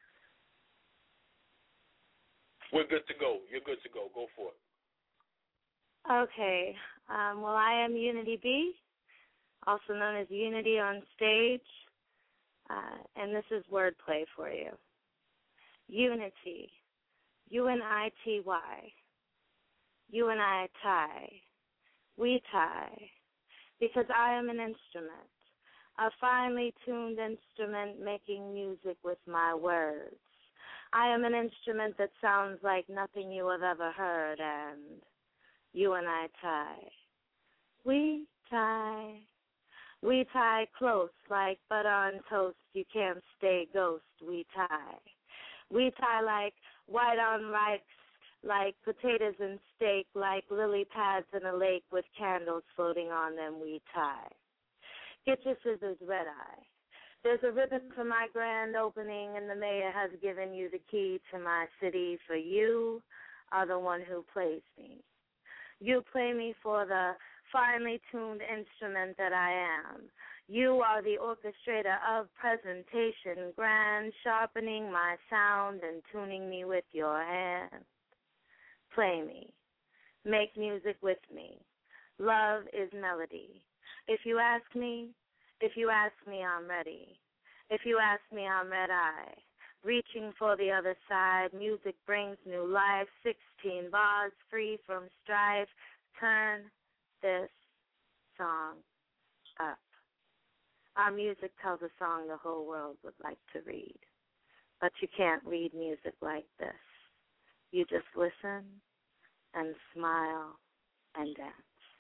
We're good to go. You're good to go. Go for it. Okay. Um, well, I am Unity B, also known as Unity on stage, uh, and this is wordplay for you. Unity, U N I T Y, you and I tie, we tie, because I am an instrument, a finely tuned instrument making music with my words. I am an instrument that sounds like nothing you have ever heard, and you and I tie. We tie. We tie close like butter on toast, you can't stay ghost, we tie. We tie like white on rice, like potatoes and steak, like lily pads in a lake with candles floating on them, we tie. Get your scissors, red eye. There's a ribbon for my grand opening, and the mayor has given you the key to my city, for you are the one who plays me. You play me for the finely tuned instrument that I am. You are the orchestrator of presentation, grand, sharpening my sound and tuning me with your hand. Play me. Make music with me. Love is melody. If you ask me, if you ask me, I'm ready. If you ask me, I'm red-eye. Reaching for the other side, music brings new life, sixteen bars free from strife. Turn this song up. Our music tells a song the whole world would like to read. But you can't read music like this. You just listen and smile and dance.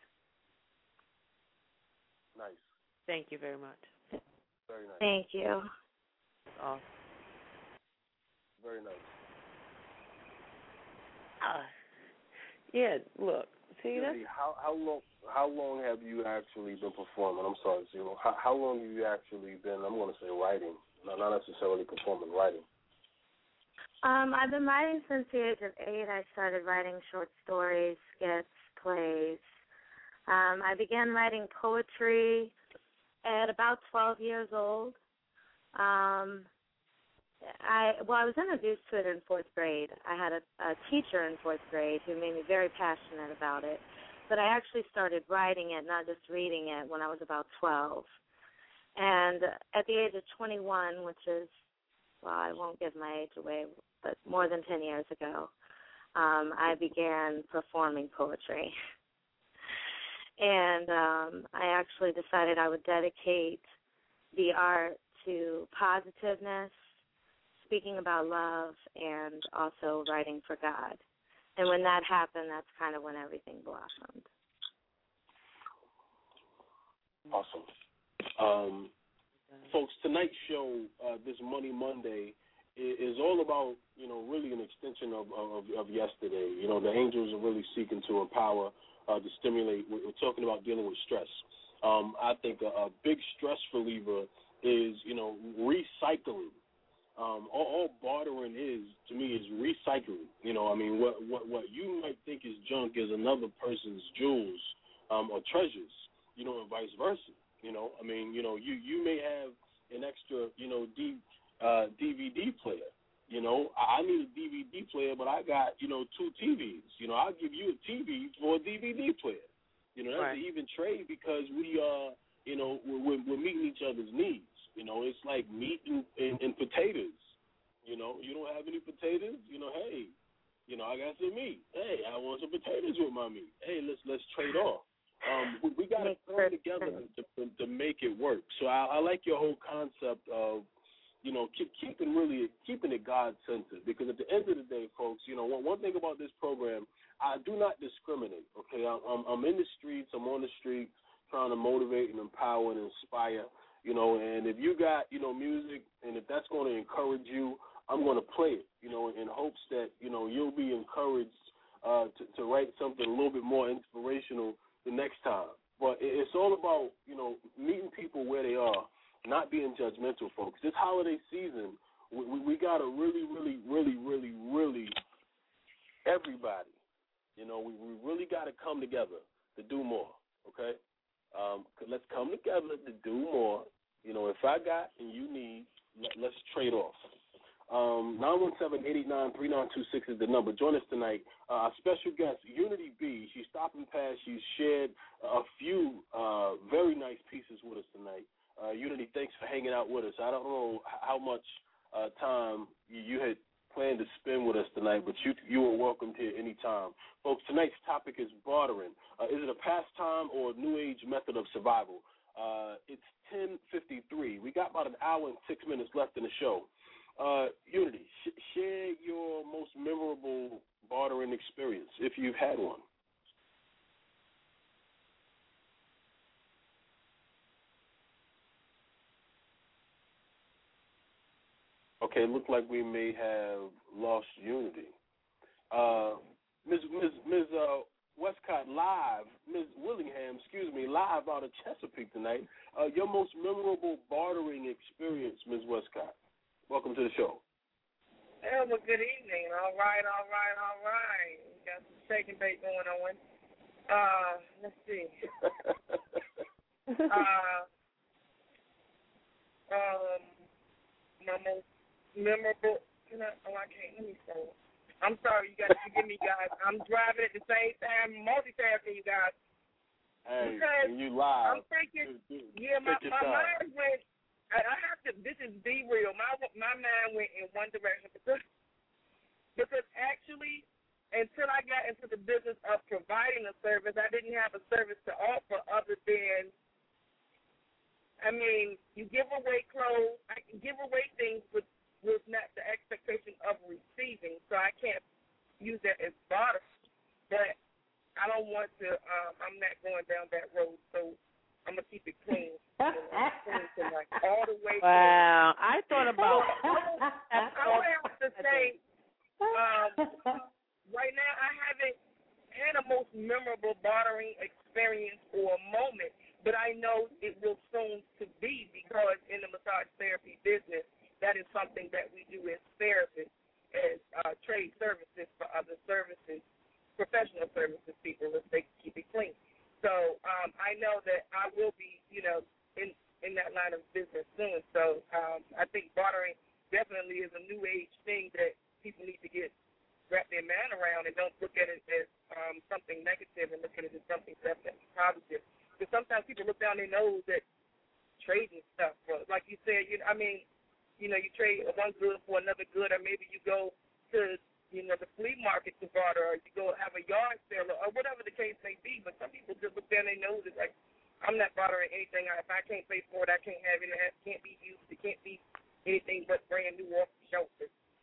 Nice. Thank you very much. Very nice. Thank you. Oh. Very nice. Uh, yeah, look. See, that's... How, how long how long have you actually been performing? I'm sorry, Zero. How, how long have you actually been, I'm going to say writing, not necessarily performing, writing? Um, I've been writing since the age of eight. I started writing short stories, skits, plays. Um, I began writing poetry at about twelve years old. Um, I well, I was introduced to it in fourth grade. I had a, a teacher in fourth grade who made me very passionate about it. But I actually started writing it, not just reading it, when I was about twelve. And at the age of twenty-one, which is, well, I won't give my age away, but more than ten years ago, um, I began performing poetry. And um, I actually decided I would dedicate the art to positiveness, speaking about love, and also writing for God. And when that happened, that's kind of when everything blossomed. Awesome. Um, folks, tonight's show, uh, this Money Monday, is, is all about, you know, really an extension of, of, of yesterday. You know, the angels are really seeking to empower, uh, to stimulate. We're, we're talking about dealing with stress. Um, I think a, a big stress reliever is, you know, recycling. Um, all, all bartering is, to me, is recycling. You know, I mean, what, what, what you might think is junk is another person's jewels um, or treasures, you know, and vice versa. You know, I mean, you know, you, you may have an extra, you know, D, uh, D V D player. You know, I need a D V D player, but I got, you know, two T Vs. You know, I'll give you a T V for a D V D player. You know, that's right. an even trade because we, uh, you know, we're, we're meeting each other's needs. You know, it's like meat and, and, and potatoes. You know, you don't have any potatoes. You know, hey, you know, I got some meat. Hey, I want some potatoes with my meat. Hey, let's let's trade off. Um, we, we got to come together to, to, to make it work. So I, I like your whole concept of, you know, keep, keeping really keeping it God centered. Because at the end of the day, folks, you know, one, one thing about this program, I do not discriminate. Okay, I'm, I'm, I'm in the streets. I'm on the street trying to motivate and empower and inspire. You know, and if you got, you know, music, and if that's going to encourage you, I'm going to play it. You know, in hopes that, you know, you'll be encouraged uh, to, to write something a little bit more inspirational the next time. But it's all about, you know, meeting people where they are, not being judgmental, folks. This holiday season, we, we, we got to really, really, really, really, really, everybody, you know, we, we really got to come together to do more, okay? Um, let's come together to do more. You know, if I got and you need, let, let's trade off. Um, nine one seven, eight eight nine, three nine two six is the number. Join us tonight. Uh, our special guest, Unity B. She's stopping past. She's shared a few uh, very nice pieces with us tonight. Uh, Unity, thanks for hanging out with us. I don't know how much uh, time you, you had planned to spend with us tonight, but you you are welcomed here anytime. Folks, tonight's topic is bartering. Uh, is it a pastime or a new age method of survival? Uh, it's ten fifty-three. We got about an hour and six minutes left in the show. Uh, Unity, sh- share your most memorable bartering experience, if you've had one. Okay, look like we may have lost Unity. Uh, Miz Miz Miz Uh, Westcott live, Miz Willingham, excuse me, live out of Chesapeake tonight. Uh, your most memorable bartering experience, Miz Westcott. Welcome to the show. Yeah, well, good evening. All right, all right, all right. We got some shake and bake going on. Uh, let's see. uh, um, my most memorable. You know, oh, I can't. Let me say. I'm sorry, you got to forgive me, guys. I'm driving at the same time, multitasking, you guys. Hey, because when you live, I'm thinking, do, do, yeah, my, my time. mind went. I have to. This is be real. My my mind went in one direction because because actually, until I got into the business of providing a service, I didn't have a service to offer other than. I mean, you give away clothes. I can give away things, but with not the expectation of receiving. So I can't use that as barter. But I don't want to. Um, I'm not going down that road. So I'm gonna keep it clean. Like all the way wow, through. I thought about. I would have to say, um, right now I haven't had a most memorable bartering experience or moment, but I know it will soon to be because in the massage therapy business, that is something that we do as therapists, as uh, trade services for other services, professional services people, if they keep it clean. So um, I know that I will be, you know, in in that line of business soon. So um, I think bartering definitely is a new age thing that people need to get wrap their mind around and don't look at it as um, something negative and look at it as something definitely positive. Because sometimes people look down their nose at trading stuff. But like you said, you know, I mean, you know, you trade one good for another good, or maybe you go to you know, the flea market to barter, or you go have a yard sale, or whatever the case may be. But some people just look down their nose and like, I'm not bartering anything. If I can't pay for it, I can't have it. It can't be used. It can't be anything but brand new off the shelf.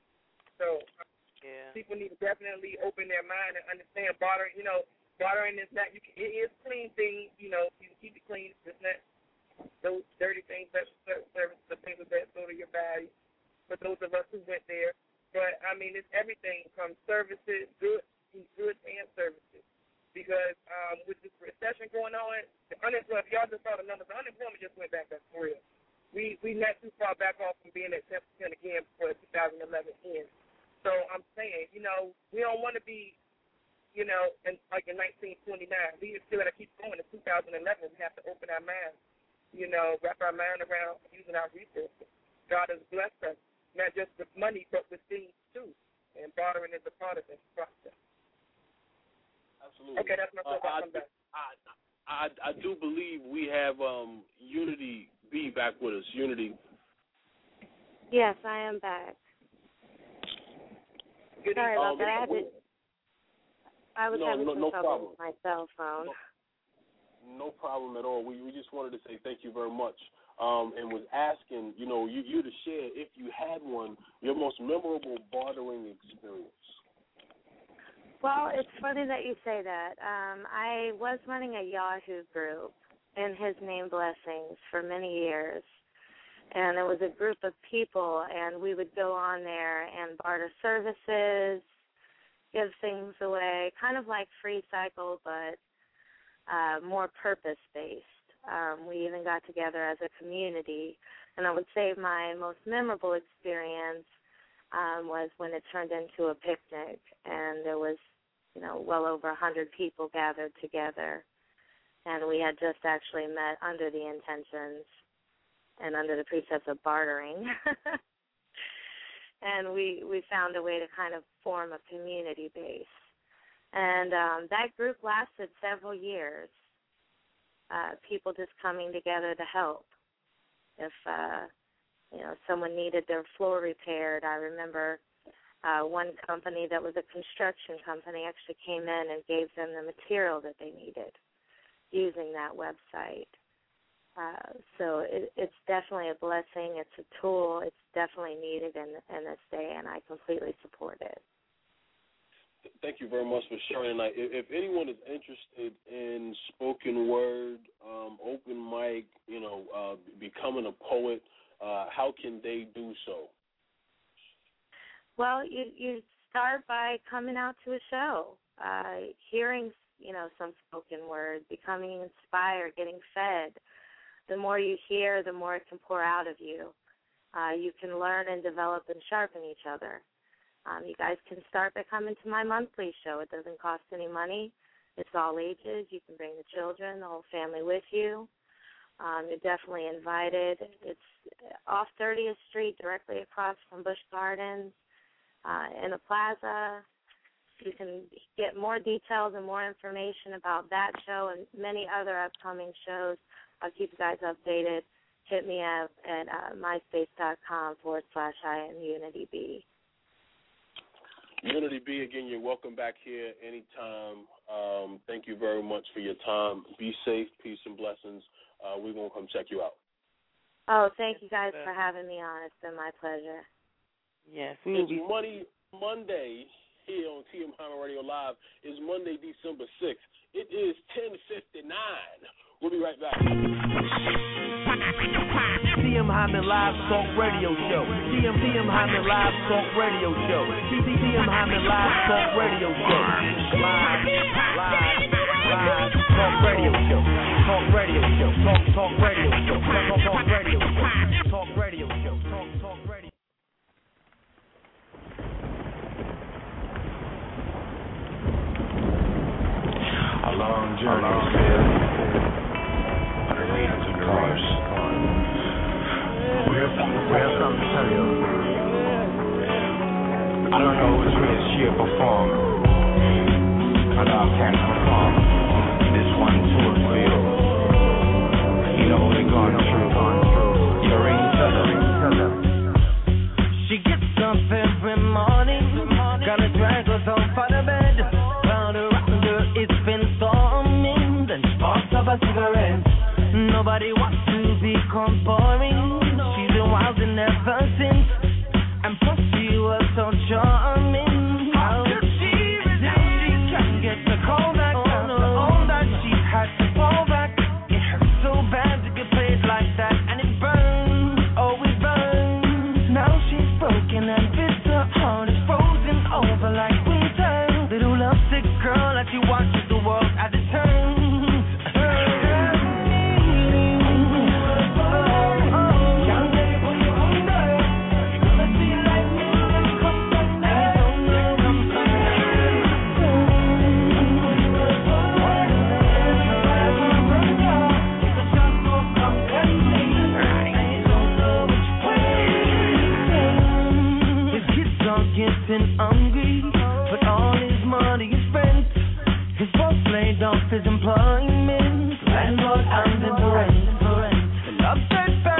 So yeah. people need to definitely open their mind and understand bartering. You know, bartering is not, you can, it is clean thing. You know, you can keep it clean. It's not those dirty things, that service, the things of that sort of your value. For those of us who went there. But, I mean, it's everything from services, goods, goods and services. Because um, with this recession going on, the unemployment, y'all just saw the numbers, the unemployment just went back up for real. We we not too far back off from being at ten percent again before two thousand eleven ends. So I'm saying, you know, we don't want to be, you know, in, like in nineteen twenty-nine. We still got to keep going. In two thousand eleven, we have to open our minds, you know, wrap our mind around using our resources. God has blessed us, not just with money, but with things too. And bartering is a part of this process. Absolutely. Okay, that's my uh, thought. I, I, I, I do believe we have um, Unity B back with us. Unity. Yes, I am back. Good Sorry um, about that. I, had to, I was no, having no, some no trouble problem. with my cell phone. No, no problem at all. We we just wanted to say thank you very much. Um, and was asking, you know, you, you to share, if you had one, your most memorable bartering experience. Well, it's funny that you say that. Um, I was running a Yahoo group in his name Blessings for many years. And it was a group of people, and we would go on there and barter services, give things away, kind of like Free Cycle, but uh, more purpose-based. Um, we even got together as a community, and I would say my most memorable experience um, was when it turned into a picnic, and there was, you know, well over a hundred people gathered together, and we had just actually met under the intentions and under the precepts of bartering. And we, we found a way to kind of form a community base. And um, that group lasted several years, uh, people just coming together to help. If, uh, you know, someone needed their floor repaired, I remember uh, one company that was a construction company actually came in and gave them the material that they needed using that website. Uh, so it, it's definitely a blessing. It's a tool. It's definitely needed in, in this day, and I completely support it. Thank you very much for sharing tonight. If, if anyone is interested in spoken word, um, open mic, you know, uh, becoming a poet, uh, how can they do so? Well, you, you start by coming out to a show, uh, hearing, you know, some spoken word, becoming inspired, getting fed. The more you hear, the more it can pour out of you. Uh, you can learn and develop and sharpen each other. Um, you guys can start by coming to my monthly show. It doesn't cost any money. It's all ages. You can bring the children, the whole family with you. Um, you're definitely invited. It's off thirtieth Street, directly across from Busch Gardens, uh, in the plaza. You can get more details and more information about that show and many other upcoming shows. I'll keep you guys updated. Hit me up at uh, myspace.com forward slash I am Unity B. Unity B, again, you're welcome back here anytime. Um, thank you very much for your time. Be safe, peace, and blessings. Uh, we're going to come check you out. Oh, thank you guys for having me on. It's been my pleasure. Yes, we will be. Money Monday here on T M Hyman Radio Live is Monday, December sixth. It is ten fifty-nine. We'll be right back. T M Hyman Live Talk Radio Show. T M T M Hyman Live Talk Radio Show. T M Hyman Live Talk Radio Show. Live, live, live Talk Radio Show. Talk Radio Show. Talk Talk Radio Show. Talk Talk Radio Show. Talk Radio Show. Talk Talk Radio. A long journey. Of course. We have something to tell you. I don't know which way she'll perform, but I can't perform. This one too for you. You know we're going through. You're in trouble. She gets up every morning, gonna drag us on for the bed. Round around her, it's been storming. Then sparks up a cigarette. Nobody wants to become boring. She's been wild and ever since. And plus she was so charming. How could she resist? She can't get the call back. After all that she had to fall back. It hurts so bad to get played like that. And it burns, oh it burns. Now she's broken and bitter. Heart is frozen over like winter. Little lovesick girl as she watches the world as it turns. Hungry, but all his money is spent. His boss laid off his employment. Landlord and the rent. The love that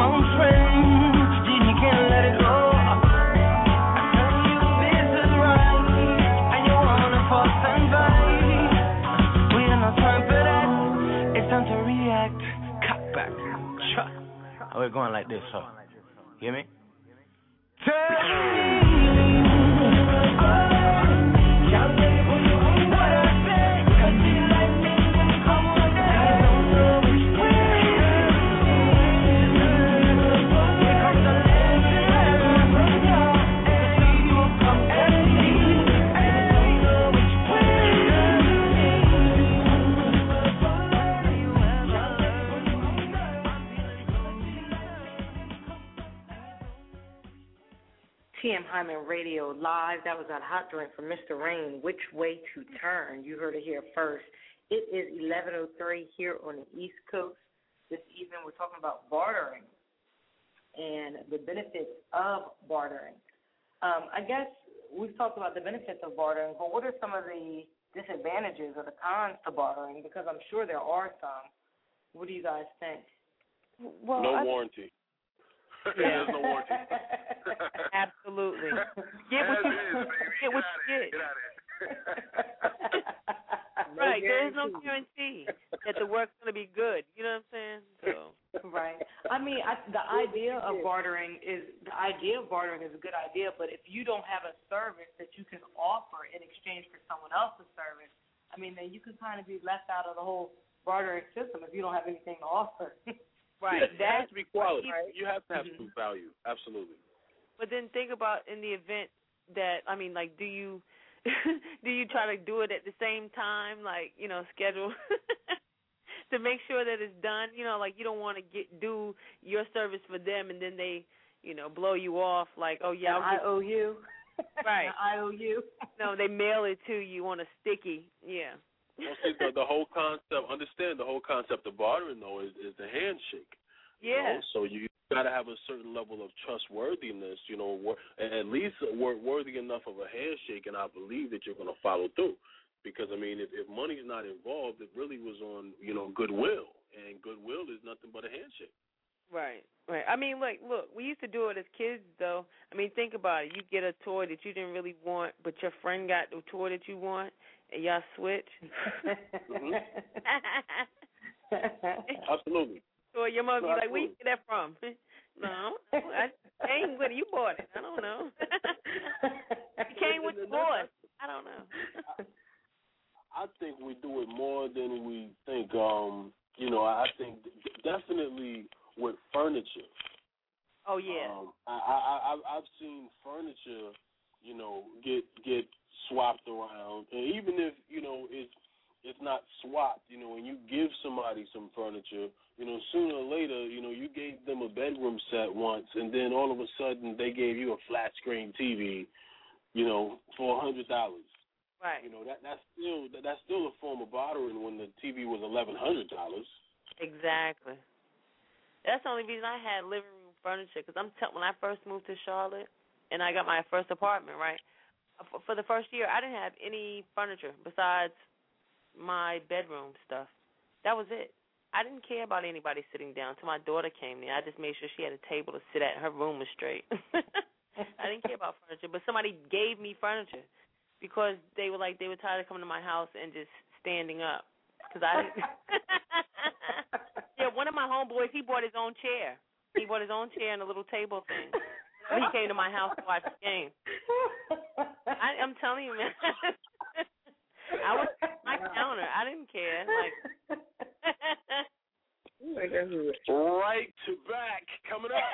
on train. You can't let it go. I tell you this is right, and you wanna fuss and fight. We have no time for that. It's time to react. Cut back. Shut. We're going like this, huh? You hear me? Tell me. T M Hyman Radio Live. That was that hot drink from Mister Rain, Which Way to Turn. You heard it here first. It is eleven oh three here on the East Coast. This evening we're talking about bartering and the benefits of bartering. Um, I guess we've talked about the benefits of bartering, but what are some of the disadvantages or the cons to bartering? Because I'm sure there are some. What do you guys think? Well, no I, warranty. Yeah. There's no warranty. Absolutely. Get what you is, get. What you get. Get out of here. Right. There is no guarantee that the work's going to be good. You know what I'm saying? So. Right. I mean, I, the idea of bartering is the idea of bartering is a good idea, but if you don't have a service that you can offer in exchange for someone else's service, I mean, then you can kind of be left out of the whole bartering system if you don't have anything to offer. Right. Yeah, that has to be quality. Right. You have to have Mm-hmm. some value. Absolutely. But then think about in the event that, I mean, like, do you do you try to do it at the same time, like, you know, schedule to make sure that it's done? You know, like you don't want to get do your service for them and then they, you know, blow you off like, oh yeah, I owe you. Right. I owe you. No, they mail it to you on a sticky. Yeah. Well, see, the, the whole concept, understand the whole concept of bartering, though, is, is the handshake. Yeah. You know? So you got to have a certain level of trustworthiness, you know, wor- at least wor- worthy enough of a handshake, and I believe that you're going to follow through. Because, I mean, if, if money's not involved, it really was on, you know, goodwill, and goodwill is nothing but a handshake. Right, right. I mean, like, look, we used to do it as kids, though. I mean, think about it. You get a toy that you didn't really want, but your friend got the toy that you want, and y'all switch. Mm-hmm. Absolutely. So your mom be No, like, where you get that from? No, I came with it. You bought it. I don't know. You came with the boy. I don't know. I think we do it more than we think. Um, you know, I think definitely with furniture. Oh yeah. Um, I, I, I I've seen furniture, you know, get get swapped around, and even if you know it's it's not swapped, you know, when you give somebody some furniture, you know, sooner or later, you know, you gave them a bedroom set once, and then all of a sudden they gave you a flat screen T V, you know, for a hundred dollars. Right. You know, that that's still that, that's still a form of bartering when the T V was eleven hundred dollars. Exactly. That's the only reason I had living room furniture, because I'm telling when I first moved to Charlotte and I got my first apartment, right, for the first year I didn't have any furniture besides my bedroom stuff. That was it. I didn't care about anybody sitting down until my daughter came there. I just made sure she had a table to sit at and her room was straight. I didn't care about furniture, but somebody gave me furniture because they were like, they were tired of coming to my house and just standing up. Because I didn't. Yeah, one of my homeboys, he bought his own chair. He bought his own chair and a little table thing. When he came to my house to watch the game. I, I'm telling you, man. I was at my counter. I didn't care. Like. Right to back coming up.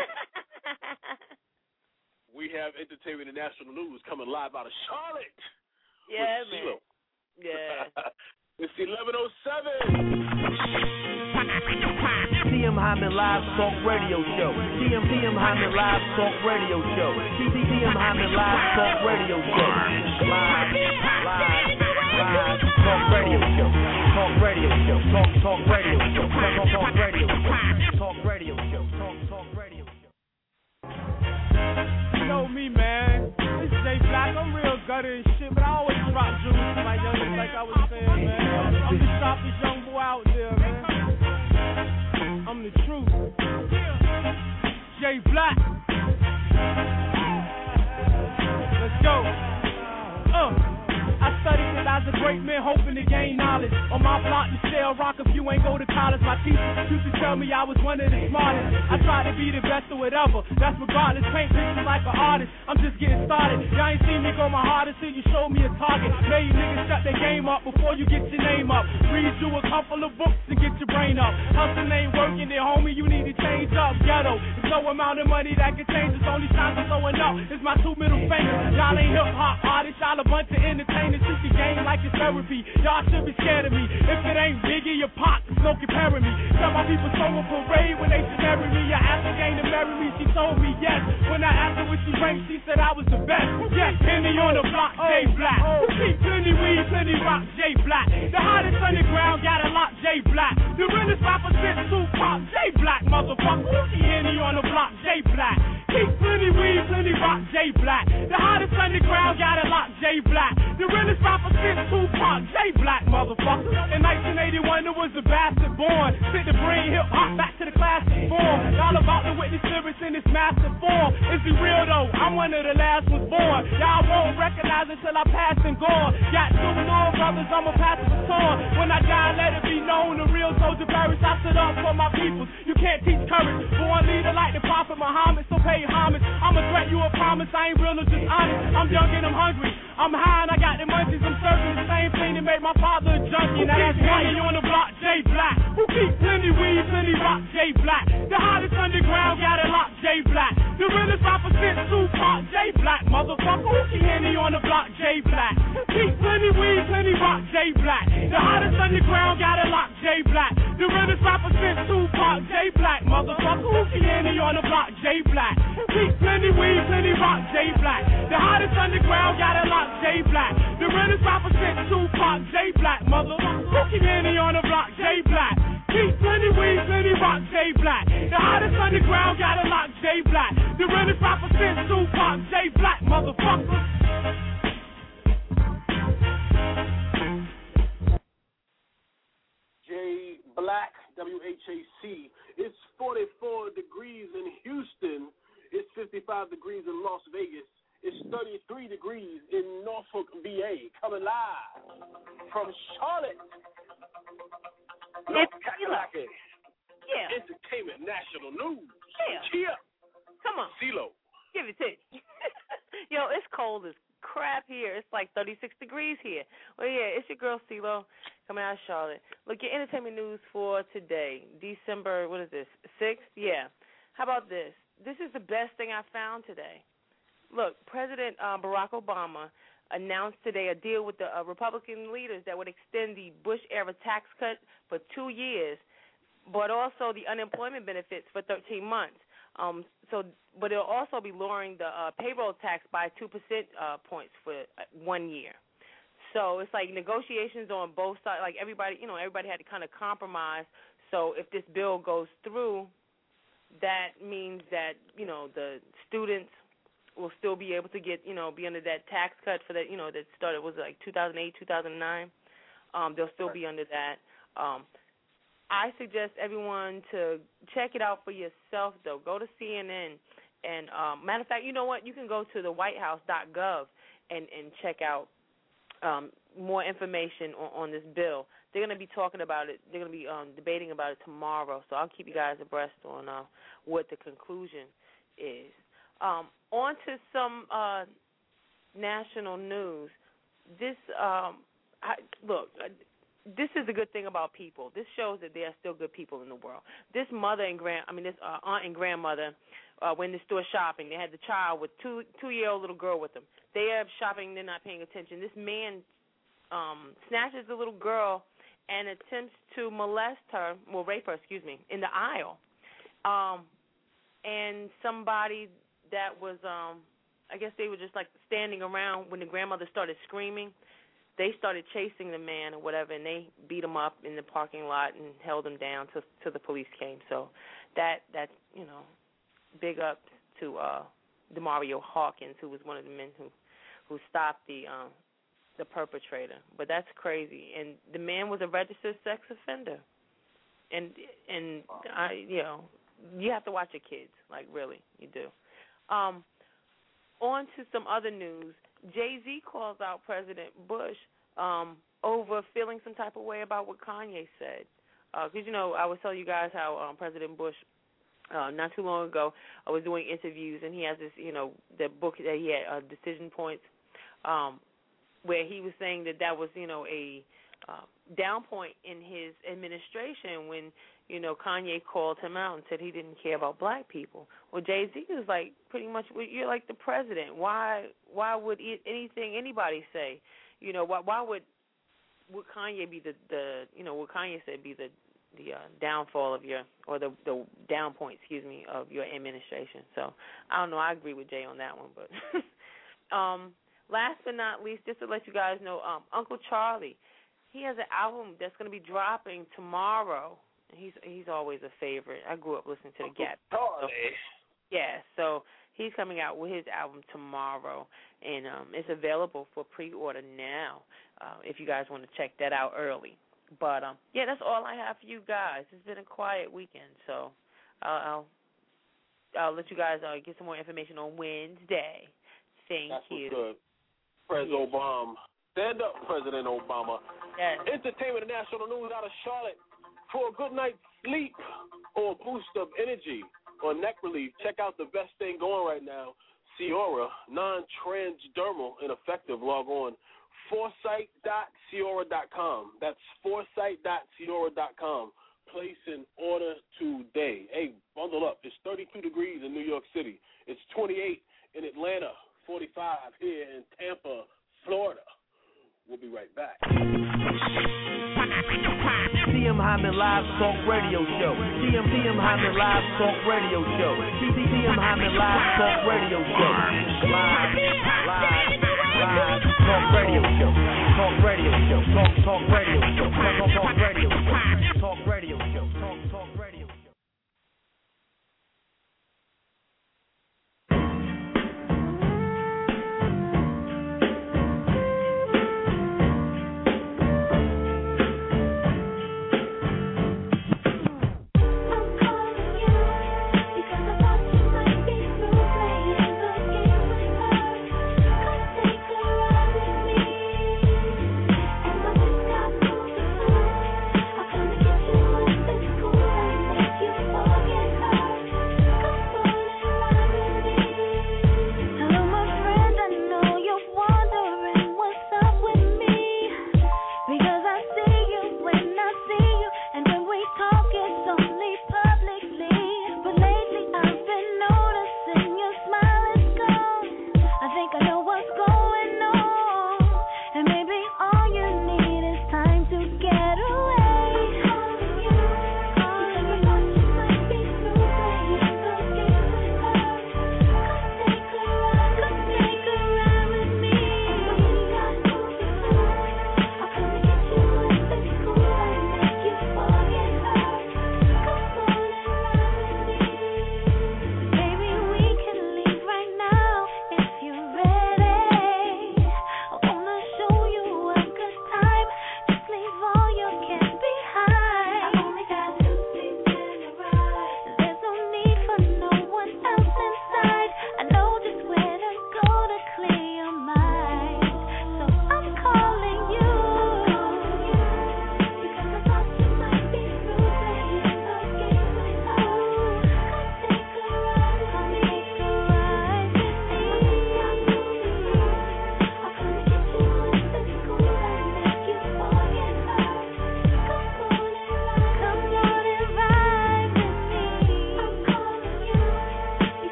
We have Entertainment and National News coming live out of Charlotte. Yeah, with man. CeeLo. Yeah. It's eleven oh seven. T M Hyman Live Talk Radio Show. T M T M Hyman Live Talk Radio Show. T M Hyman Live Talk Radio Show. Live, live, live Talk Radio Show. Talk Radio Show. Talk Talk Radio Show. Talk Talk Radio Show. Talk Radio Show. Talk Talk Radio Show. You know me, man. This is Jay Black. I'm real gutter and shit, but I always drop jewels like that, like I was saying, man. I'm the sharpest young boy out there, man. I'm the truth. J Black. Let's go. Uh. I studied till I was a great man, hoping to gain knowledge. On my block, you still rock if you ain't go to college. My teacher used to tell me I was one of the smartest. I tried to be the best or whatever. That's regardless. Paint pictures like an artist. I'm just getting started. Y'all ain't seen me go my hardest till you show me a target. Made niggas shut their game up before you get your name up. Read you a couple of books to get your brain up. Hustling ain't working there, homie. You need to change up. Ghetto. There's no amount of money that can change this. Only signs I'm blowing up. It's my two middle fingers. Y'all ain't hip hop artists. Y'all a bunch of entertainers. Treat the game like it's therapy. Y'all should be scared of me. If it ain't Biggie or Pop, there's no comparing me. Tell my people so a parade when they should marry me. I asked her game to marry me. She told me yes. When I asked her what she ranked, she said I was the best. Yes, Penny on the block, J Black. Who keep plenty weed, plenty rock, J Black. The hottest underground, got a lot, J Black. The realest rapper since Tupac, J Black. Motherfucker, who keep Henny on the block, J Black. Keep plenty weed, plenty rock, J Black. The hottest underground, got a lot, J Black. The realest rapper since Tupac, J Black, motherfucker. In nineteen eighty-one, there was a bastard born. Fit to bring hip hop back to the classic form. Y'all about to witness lyrics in this massive form. Is he real though? I'm one of the last ones born. Y'all won't recognize it till I pass and gone. Got two more brothers, I'ma pass the baton. When I die, let it be known. The real soldier Paris, I stood up for my people. You can't teach courage. Born leader like the Prophet Muhammad, so pay homage. I'm a threat, you a promise. I ain't real, no just honest. I'm young and I'm hungry. I'm high and I got the munchies. I'm serving the same thing that made my father a junkie. Now that's why you on the block, J Black. Who keep plenty weed, plenty rock, J Black. The hottest underground, got a lot, J Black. The realest rapper since Tupac, J Black. Motherfucker, who keep Henny on the block, J Black. Keep plenty weed, plenty rock, J Black. The hottest underground, got a lot, J Black. The realest rapper since Tupac, J Black. Motherfucker, who keep Henny on the block, J Black. Keep plenty weed, plenty rock, J Black. The hottest underground, got a lot, J Black. The realest rapper since Tupac, J Black. Motherfucker, who keep Henny on the block, J Black. Keep plenty weed, plenty rock, J Black. The hottest underground, got a lot, J Black. The realest rapper since Tupac, J Black. Motherfucker. J Black, W H A C. It's forty-four degrees in Houston. It's fifty-five degrees in Las Vegas. It's thirty-three degrees in Norfolk, V A. Coming live from Charlotte, North Carolina. Yeah. Entertainment National News. Yeah. Cheer. Come on. CeeLo. Give it to you. Yo, it's cold as crap here. It's like thirty-six degrees here. Well, yeah, it's your girl CeeLo coming out of Charlotte. Look, your entertainment news for today, December, what is this, sixth? Yeah. How about this? This is the best thing I found today. Look, President uh, Barack Obama announced today a deal with the uh, Republican leaders that would extend the Bush-era tax cut for two years, but also the unemployment benefits for thirteen months. Um, so, but it'll also be lowering the uh, payroll tax by two percent uh, points for uh, one year. So it's like negotiations on both sides. Like everybody, you know, everybody had to kind of compromise. So if this bill goes through, that means that, you know, the students will still be able to get, you know, be under that tax cut for that, you know, that started, was it like two thousand eight, two thousand nine? Um, they'll still be under that. Um, I suggest everyone to check it out for yourself, though. Go to C N N. And um, matter of fact, you know what? You can go to the white house dot gov and, and check out um, more information on, on this bill. They're going to be talking about it. They're going to be um, debating about it tomorrow. So I'll keep you guys abreast on uh, what the conclusion is. Um, on to some uh, national news. This, um, I, look, this is a good thing about people. This shows that there are still good people in the world. This mother and grand, I mean, this uh, aunt and grandmother uh, went in the store shopping. They had the child with two two-year-old little girl with them. They are shopping. They're not paying attention. This man um, snatches the little girl and attempts to molest her, well, rape her, excuse me, in the aisle. Um, and somebody that was, um, I guess they were just like standing around when the grandmother started screaming. They started chasing the man or whatever, and they beat him up in the parking lot and held him down till till the police came. So that that you know, big up to uh, Demario Hawkins, who was one of the men who who stopped the um, the perpetrator. But that's crazy. And the man was a registered sex offender. And and I you know you have to watch your kids. Like, really, you do. Um, on to some other news. Jay-Z calls out President Bush um, over feeling some type of way about what Kanye said. Because, uh, you know, I was telling you guys how um, President Bush, uh, not too long ago, I was doing interviews, and he has this, you know, the book that he had, uh, Decision Points, um, where he was saying that that was, you know, a uh, down point in his administration when, you know, Kanye called him out and said he didn't care about black people. Well, Jay-Z is like, pretty much, well, you're like the president. Why why would it, anything anybody say, you know, why, why would would Kanye be the, the, you know, would Kanye say be the, the uh, downfall of your, or the, the down point, excuse me, of your administration? So, I don't know, I agree with Jay on that one. But um, last but not least, just to let you guys know, um, Uncle Charlie, he has an album that's going to be dropping tomorrow. He's he's always a favorite. I grew up listening to the Gap. Charlie. So, yeah, so he's coming out with his album tomorrow, and um, it's available for pre-order now uh, if you guys want to check that out early. But, um, yeah, that's all I have for you guys. It's been a quiet weekend, so I'll I'll, I'll let you guys uh, get some more information on Wednesday. Thank that's you. That's what's good. President yeah. Obama. Stand up, President Obama. Yes. Entertainment and national news out of Charlotte. For a good night's sleep or a boost of energy or neck relief, check out the best thing going right now, Ciora, non-transdermal and effective. Log on, foresight dot ciora dot com. That's foresight dot ciora dot com. Place an order today. Hey, bundle up. It's thirty-two degrees in New York City. It's twenty-eight in Atlanta, forty-five here in Tampa, Florida. We'll be right back. T M Hyman Live Talk Radio Show. T M T M Hyman Live Talk Radio Show. T M Hyman Live Talk Radio Show. Live, live, live Talk Radio Show. Talk Radio Show. Talk Talk Radio Show. Talk Talk Radio Show. Talk Radio Show. Talk Talk Radio Show. Got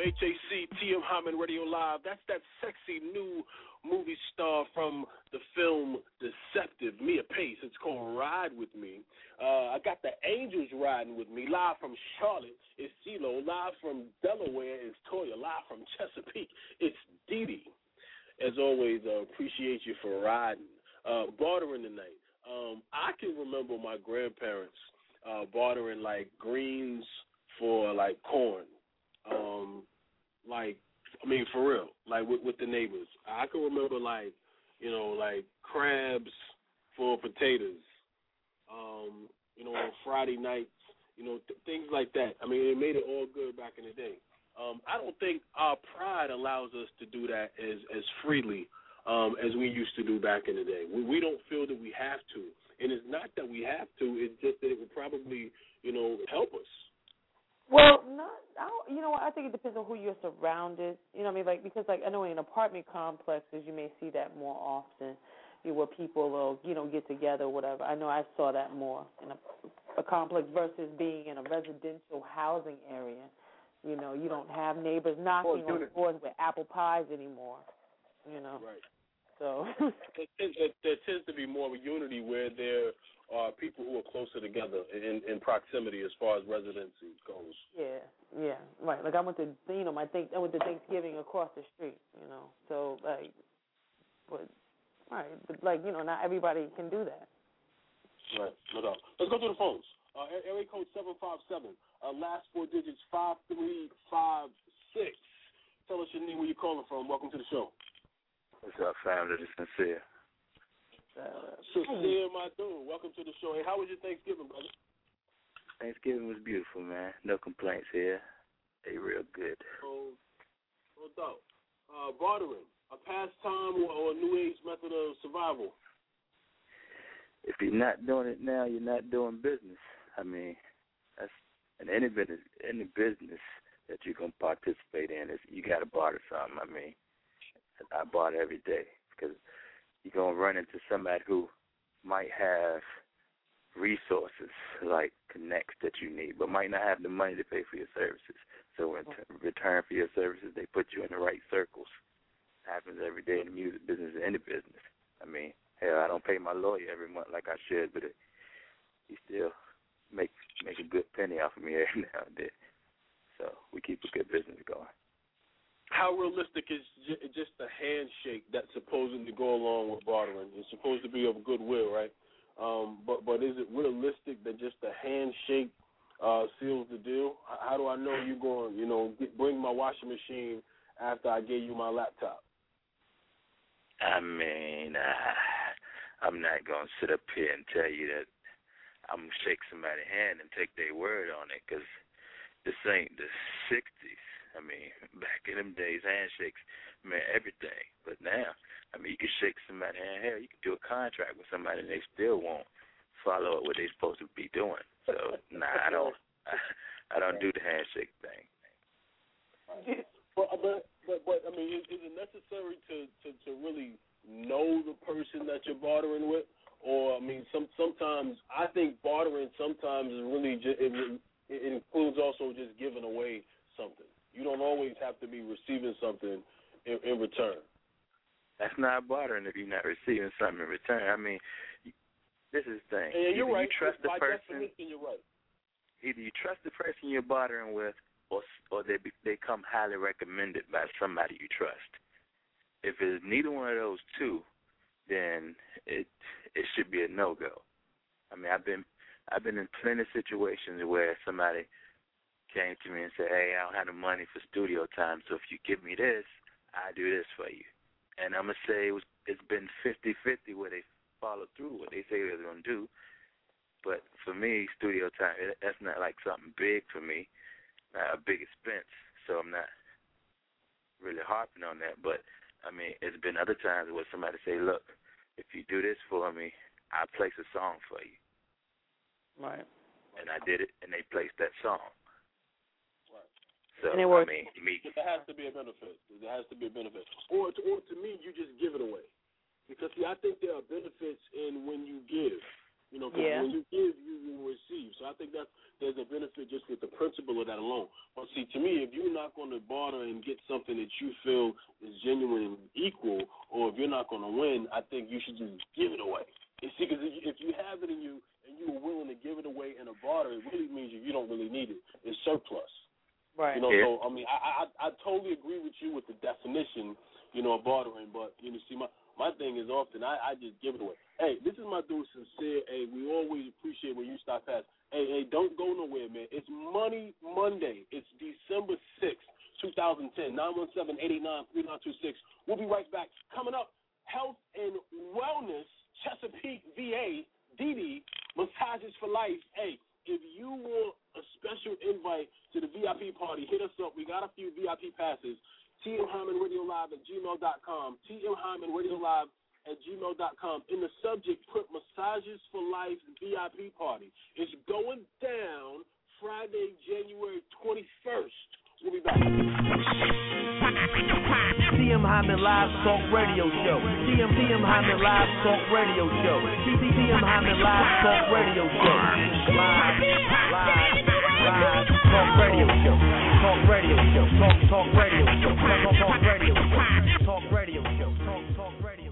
H A C, T M Hyman Radio Live. That's that sexy new movie star from the film Deceptive, Mia Pace. It's called Ride With Me. Uh, I got the Angels riding with me. Live from Charlotte, it's CeeLo. Live from Delaware, it's Toya. Live from Chesapeake, it's Dee Dee. As always, uh, appreciate you for riding. Uh, bartering tonight. Um, I can remember my grandparents uh, bartering, like, greens for, like, corn. Um, like, I mean, for real, like with, with the neighbors. I can remember, like, you know, like crabs for potatoes, um, you know, on Friday nights, you know, th- things like that. I mean, it made it all good back in the day. Um, I don't think our pride allows us to do that as, as freely um, as we used to do back in the day. We, we don't feel that we have to. And it's not that we have to, it's just that it would probably, you know, help us. Well, not. I don't, you know what? I think it depends on who you're surrounded. You know what I mean? Like because, like, I know in apartment complexes you may see that more often, you know, where people will, you know, get together or whatever. I know I saw that more in a, a complex versus being in a residential housing area. You know, you don't have neighbors knocking on doors with apple pies anymore. You know. Right. So. it, it, there tends to be more of a unity where there are people who are closer together in, in proximity as far as residency goes. Yeah, yeah, right. Like I went to, you know, my think I went to Thanksgiving across the street, you know. So like, but right, but like you know, not everybody can do that. Right, no doubt. Let's go through the phones. Uh, area code seven five seven. Uh, last four digits five three five six. Tell us your name, where you're calling from. Welcome to the show. What's up, family? This is Sincere. Uh, Sincere, my dude. Welcome to the show. Hey, how was your Thanksgiving, brother? Thanksgiving was beautiful, man. No complaints here. They real good. Oh, no doubt. Uh, bartering, a pastime or, or a new age method of survival? If you're not doing it now, you're not doing business. I mean, that's in any business, any business that you're gonna participate in, is you got to barter something. I mean, I barter every day because you're going to run into somebody who might have resources like connects that you need, but might not have the money to pay for your services. So in t- return for your services, they put you in the right circles. It happens every day in the music business, or any business. I mean, hell, I don't pay my lawyer every month like I should, but it, he still make make a good penny off of me every now and then. So we keep a good business going. How realistic is j- just the handshake that's supposedly go along with bartering? It's supposed to be of goodwill, right? Um, but but is it realistic that just the handshake uh, seals the deal? How do I know you're going, you know, get, bring my washing machine after I gave you my laptop? I mean, uh, I'm not going to sit up here and tell you that I'm going to shake somebody's hand and take their word on it, because this ain't the sixties. I mean, back in them days, handshakes meant everything. But now, I mean, you can shake somebody's hand. Hell, you can do a contract with somebody and they still won't follow up what they're supposed to be doing. So, nah, I don't I, I don't do the handshake thing. But, but, but, but I mean, is, is it necessary to, to, to really know the person that you're bartering with? Or, I mean, some sometimes, I think bartering sometimes is really, just, it, it includes also just giving away something. You don't always have to be receiving something in, in return. That's not bartering if you're not receiving something in return. I mean, this is the thing. And you're either right. You trust the By person, definition, you're right. Either you trust the person you're bartering with, or or they be, they come highly recommended by somebody you trust. If it's neither one of those two, then it it should be a no-go. I mean, I've been I've been in plenty of situations where somebody came to me and said, hey, I don't have the money for studio time, so if you give me this, I'll do this for you. And I'm going to say it was, it's been fifty-fifty where they follow through what they say they're going to do. But for me, studio time, it, that's not like something big for me, not a big expense, so I'm not really harping on that. But, I mean, it's been other times where somebody say, look, if you do this for me, I'll place a song for you. Right. And I did it, and they placed that song. So, and it works. I mean, me. There has to be a benefit. There has to be a benefit. Or to, or to me, you just give it away. Because, see, I think there are benefits in when you give. You know, because yeah. when you give, you will receive. So I think that there's a benefit just with the principle of that alone. But see, to me, if you're not going to barter and get something that you feel is genuine and equal, or if you're not going to win, I think you should just give it away. You see, because if you have it in you and you are willing to give it away in a barter, it really means you don't really need it. It's surplus. Right. You know, yeah. so, I mean, I, I I totally agree with you with the definition, you know, of bartering. But, you know, see, my, my thing is often I, I just give it away. Hey, this is my dude, Sincere. Hey, we always appreciate when you stop past. Hey, hey, don't go nowhere, man. It's Money Monday. It's December sixth, twenty ten, nine one seven, eight eight nine, three nine two six. We'll be right back. Coming up, Health and Wellness, Chesapeake V A, D D, Massages for Life. Hey, if you want a special invite to the V I P party, hit us up. We got a few V I P passes. T M Hyman Radio Live at gmail dot com. T M Hyman Radio Live at gmail dot com. In the subject, put Massages for Life V I P party. It's going down Friday, January twenty-first. We'll be back. T M Hyman Live Talk Radio Show. T M T M Hyman Live Talk Radio Show. T M Hyman Live Talk Radio Show. Live, live, live Talk Radio Show. Talk Radio Show. Talk, talk Radio Show. Talk, talk Radio Show. Talk Radio Show. Talk, talk Radio.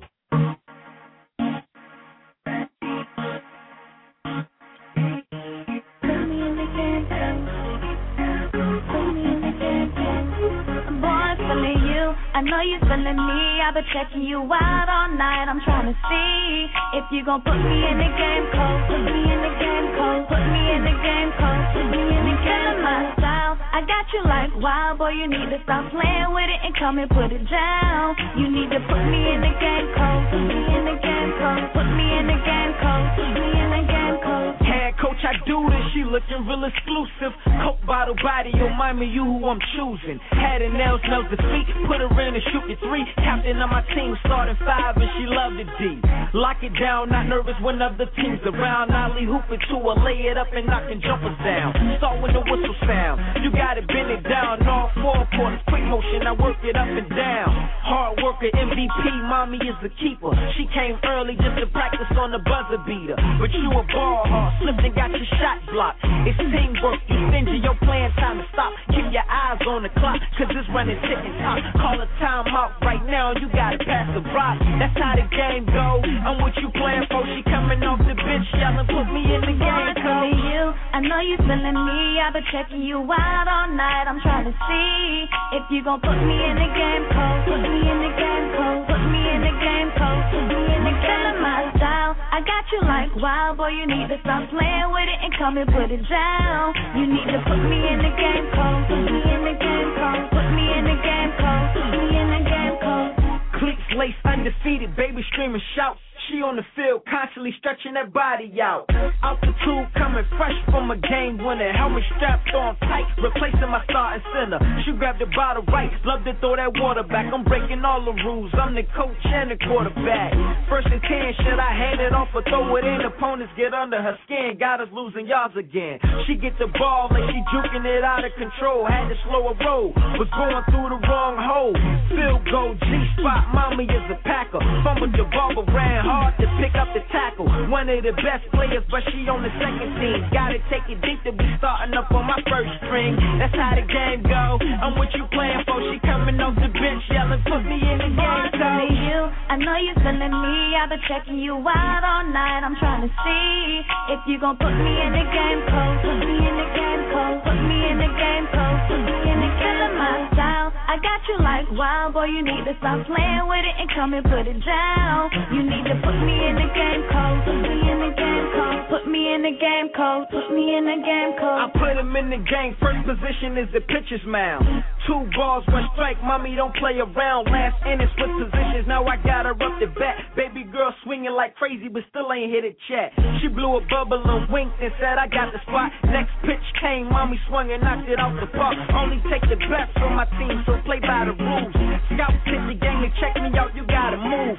I know you feeling me, I've been checking you out all night. I'm trying to see if you gon' put me in the game code. Put me in the game code. Put me in the game code. Put me in the game code. My style, I got you like wild boy. You need to stop playing with it and come and put it down. You need to put me in the game code. Put me in the game code. Put me in the game code. Put me in the game code. Head coach, I do this. She looking real exclusive. Coke bottle body, remind me you who I'm choosing. Had her nails, nails the feet. Put her in and shoot it three. Captain of my team, starting five, and she loved it deep. Lock it down, not nervous when other teams around. Ollie hooping to her, lay it up and knocking jumpers down. Start when the whistle sound. You gotta bend it down. All four quarters, quick motion, I work it up and down. Hard worker, M V P, mommy is the keeper. She came early just to practice on the buzzer beater. But you a ball hawk, slipped and got your shot blocked. It's teamwork, you stingy, your plan time to stop. Keep your eyes on the clock, cause it's running ticking top. Call a timeout right now, you gotta pass the rock. That's how the game go. I'm what you playing for. She coming off the bench, yelling, put me in the game code. You, I know you feeling me. I've been checking you out all night. I'm trying to see if you gon' put me in the game code. Put me in the game code. Put me in the game code. Put me in the game code. My style, I got you like wild boy. You need to stop playing with it and come and put it down. You need to put me in the game code. Put me in the game code. Put me in the game code. Put me in the game code. Cleats lace undefeated, baby screaming shout. She on the field, constantly stretching that body out. Altitude coming fresh from a game winner. Helmet strapped on tight, replacing my starting center. She grabbed the bottle right, love to throw that water back. I'm breaking all the rules, I'm the coach and the quarterback. First and ten, should I hand it off or throw it in? Opponents get under her skin, got us losing yards again. She get the ball like she juking it out of control. Had to slow her roll, was going through the wrong hole. Field goal, G-spot, mommy is a packer. Fumbled the ball but ran hard to pick up the tackle. One of the best players, but she on the second team. Gotta take it deep to be starting up on my first string. That's how the game go. I'm what you playing for. She coming off the bench, yelling, put me in the game code. You, I know you feeling me. I've been checking you out all night. I'm trying to see if you gon' put me in the game code. Put me in the game code. Put me in the game code. Put me in the game code. My style, I got you like wild boy. You need to stop playing with it and come and put it down. You need to put me in the game code. Put me in the game code. Put me in the game code. Put me in the game code. I put him in the game. First position is the pitcher's mound. Two balls, one strike. Mommy don't play around. Last inning split positions. Now I got her up the bat. Baby girl swinging like crazy, but still ain't hit a chat. She blew a bubble and winked and said, I got the spot. Next pitch came. Mommy swung and knocked it off the park. Only take the best from my team, so play by the rules. Scouts hit the game to check me out. You gotta move. It's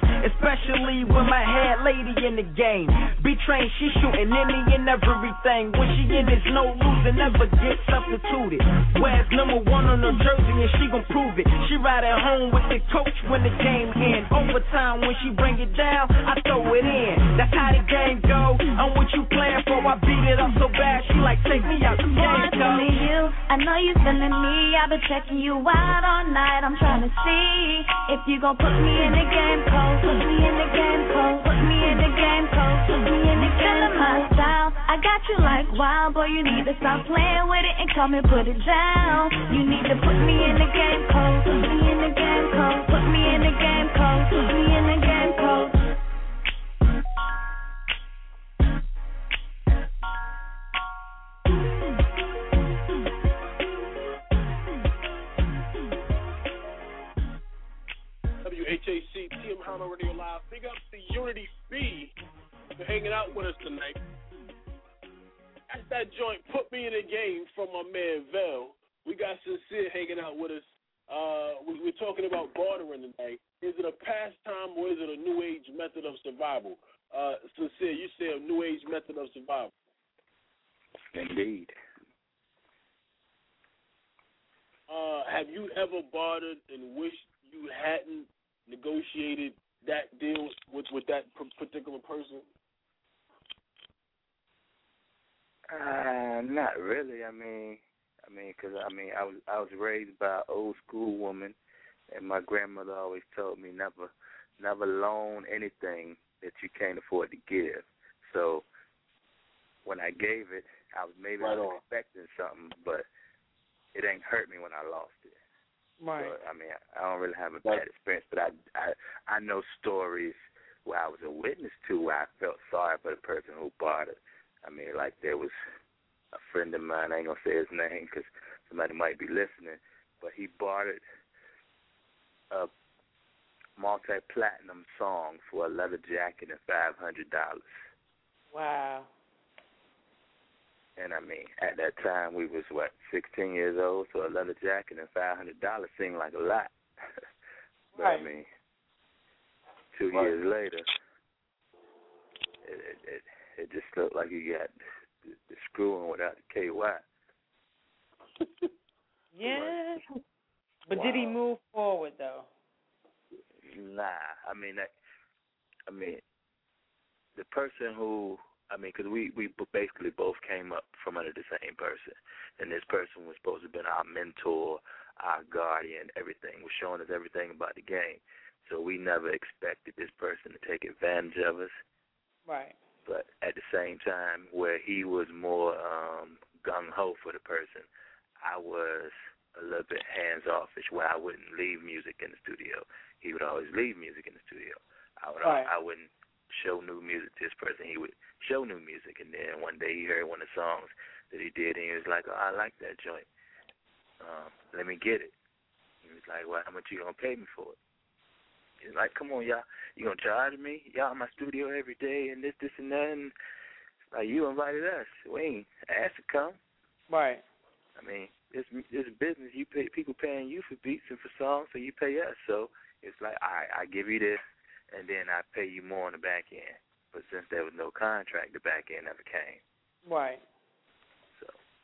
especially when my head lady in the game. Be trained, she shooting any and everything. When she in this no losing, never get substituted. Wears number one on her jersey and she gon' prove it. She ride at home with the coach when the game ends. Overtime when she bring it down, I throw it in. That's how the game go. I'm what you playing for. I beat it up so bad, she like take me out the game. Boy, only you, I know you feeling me. I've been checking you out all night. I'm trying to see if you gon' put me in the game code. Put me in the game code. Put me in the game code. Put me in the game code. My style, I got you like wild, boy. You need to stop playing with it and come and put it down. You need to put me in the game code. Put me in the game code. Put me in the game code. Put me in the game code. W H A C, T M Hyman Radio Live. Big up to Unity B for hanging out with us tonight. That's that joint, Put Me in a Game, from my man Vel. We got Sincere hanging out with us. Uh, we, we're talking about bartering tonight. Is it a pastime or is it a new age method of survival? Uh, Sincere, you say a new age method of survival. Indeed. Uh, have you ever bartered and wished you hadn't negotiated that deal with, with that particular person? Uh, not really. I mean, I mean, cause I mean, I was I was raised by an old school woman, and my grandmother always told me never, never loan anything that you can't afford to give. So when I gave it, I was maybe right I was on. expecting something, but it ain't hurt me when I lost it. Right. So, I mean, I don't really have a bad experience, but I, I, I know stories where I was a witness to where I felt sorry for the person who bought it. I mean, like there was a friend of mine, I ain't going to say his name because somebody might be listening, but he bartered a multi-platinum song for a leather jacket and five hundred dollars. Wow. And, I mean, at that time, we was, what, sixteen years old, so a leather jacket and five hundred dollars seemed like a lot. But, right. I mean, two right. years later, it, it, it, it just looked like you got the, the screwing without the K Y. Yeah. But Wow. did he move forward, though? Nah. I mean, that, I mean, the person who... I mean, because we, we basically both came up from under the same person. And this person was supposed to have been our mentor, our guardian, everything. Was showing us everything about the game. So we never expected this person to take advantage of us. Right. But at the same time, where he was more um, gung-ho for the person, I was a little bit hands-offish, where I wouldn't leave music in the studio. He would always leave music in the studio. I would right. I wouldn't show new music to this person. He would show new music, and then one day he heard one of the songs that he did, and he was like, oh, I like that joint. Um, let me get it. He was like, well, how much you going to pay me for it? He's like, come on, y'all. You going to charge me? Y'all in my studio every day and this, this, and that. And it's like, you invited us. We ain't asked to come. Right. I mean, it's, it's business. You pay, people paying you for beats and for songs, so you pay us. So it's like, all right, I give you this, and then I pay you more on the back end. But since there was no contract, the back end never came. Right. So.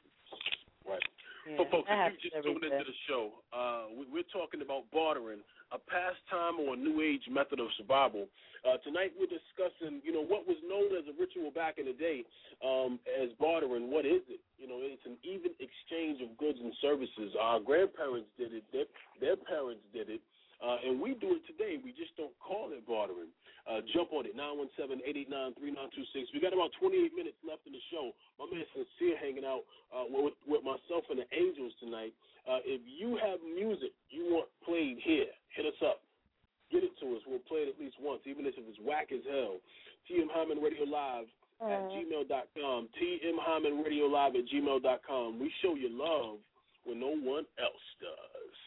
Right. Yeah, For folks, that if you just tuned into the show, uh, we, we're talking about bartering, a pastime or a new age method of survival. Uh, tonight we're discussing, you know, what was known as a ritual back in the day um, as bartering. What is it? You know, it's an even exchange of goods and services. Our grandparents did it. Their, their parents did it. Uh, and we do it today. We just don't call it bartering. Uh, jump on it, nine one seven, eight eight nine, three nine two six. We got about twenty-eight minutes left in the show. My man Sincere hanging out uh, with, with myself and the Angels tonight. Uh, if you have music you want played here, hit us up. Get it to us. We'll play it at least once, even if it's whack as hell. T M Hyman Radio Live uh. at gmail dot com. T M Hyman Radio Live at gmail dot com. We show you love when no one else does.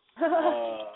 Uh,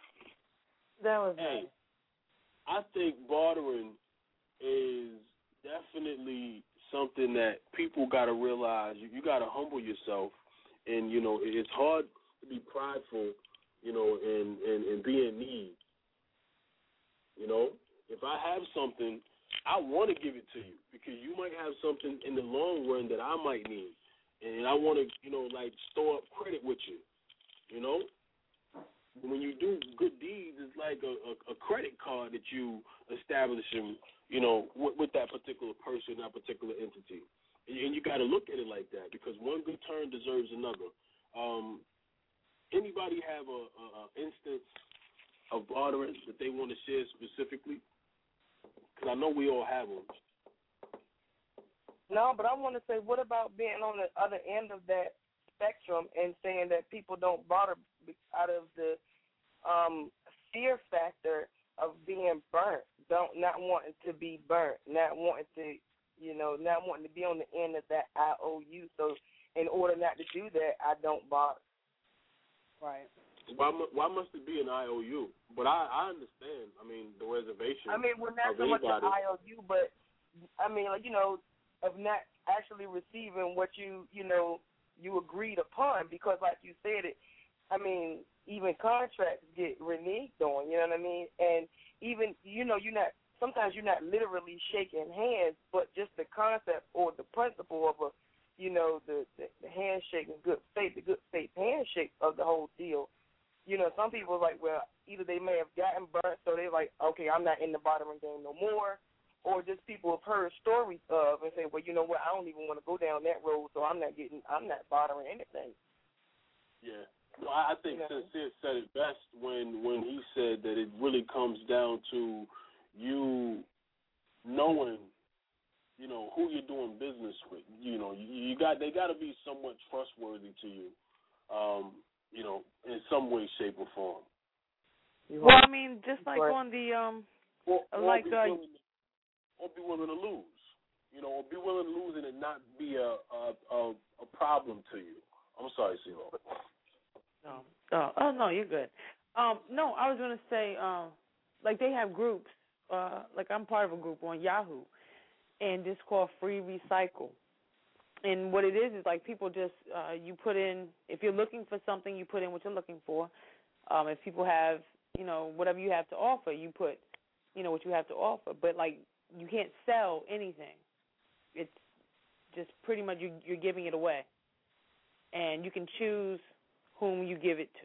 that was hey, nice. I think bartering is definitely something that people got to realize. You, you got to humble yourself, and you know it's hard to be prideful, you know, and, and, and be in need. You know, If I have something, I want to give it to you because you might have something in the long run that I might need, and I want to, you know, like store up credit with you. You know, when you do good deeds, it's like a, a, a credit card that you establish, and you know, with, with that particular person, that particular entity, and, and you got to look at it like that because one good turn deserves another. Um, anybody have a, a, a instance of bartering that they want to share specifically? Because I know we all have them. No, but I want to say, what about being on the other end of that spectrum and saying that people don't barter out of the um, fear factor of being burnt, don't not wanting to be burnt, not wanting to, you know, not wanting to be on the end of that I O U. So in order not to do that, I don't barter. Right. Why, why must it be an I O U? But I, I understand. I mean, the reservation. I mean, well, not of so much anybody. an I O U, but I mean, like, you know, of not actually receiving what you, you know, you agreed upon. Because, like you said, it. I mean, even contracts get reneged on. You know what I mean? And even, you know, you're not. Sometimes you're not literally shaking hands, but just the concept or the principle of a, you know, the the, the handshake and good faith, the good faith handshake of the whole deal. You know, some people are like, well, either they may have gotten burnt, so they're like, okay, I'm not in the bartering game no more, or just people have heard stories of and say, well, you know what, I don't even want to go down that road, so I'm not getting, I'm not bartering anything. Yeah. Well, I think you know? Sincere said it best when, when he said that it really comes down to you knowing, you know, who you're doing business with. You know, you, you got they got to be somewhat trustworthy to you. Um, you know, in some way, shape, or form. Well, I mean, just like right. on the, um, or, or like, be uh, willing, or be willing to lose, you know, or be willing to lose and it not be a a, a, a problem to you. I'm sorry, CeeLo. No. Oh, oh, no, you're good. Um, no, I was going to say, um, like they have groups, uh, like I'm part of a group on Yahoo, and it's called Free Recycle. And what it is is like people just, uh, you put in, if you're looking for something, you put in what you're looking for. Um, if people have, you know, whatever you have to offer, you put, you know, what you have to offer. But, like, you can't sell anything. It's just pretty much you, you're giving it away. And you can choose whom you give it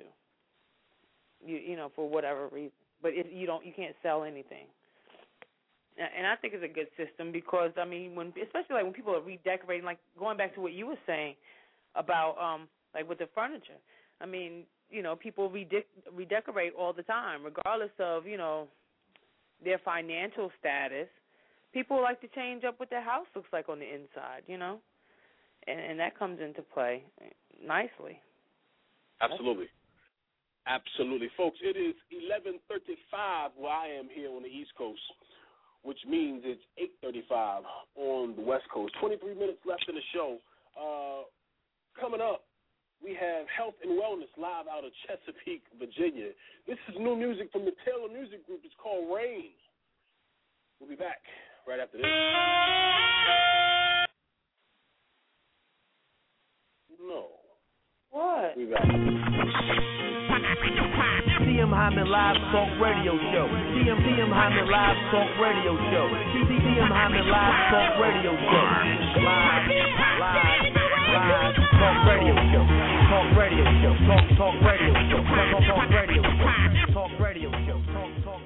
to, you, you know, for whatever reason. But it, you don't, you can't sell anything. And I think it's a good system because, I mean, when especially like when people are redecorating, like going back to what you were saying about, um, like with the furniture. I mean, you know, people rede- redecorate all the time, regardless of, you know, their financial status. People like to change up what their house looks like on the inside, you know, and, and that comes into play nicely. Absolutely. Absolutely. Folks, it is eleven thirty-five where I am here on the East Coast, which means it's eight thirty-five on the West Coast. twenty-three minutes left in the show. Uh, coming up, we have Health and Wellness live out of Chesapeake, Virginia. This is new music from the Taylor Music Group. It's called Rain. We'll be back right after this. No. What? We'll be back. T M Hyman Live Talk Radio Show. T M T M Hyman Live Talk Radio Show. T M Hyman Live Talk Radio Show. Live, live, live Talk Radio Show. Talk Radio Show. Talk, talk Radio Show. Talk, talk, talk Radio Show. Talk Radio Show. Talk, talk.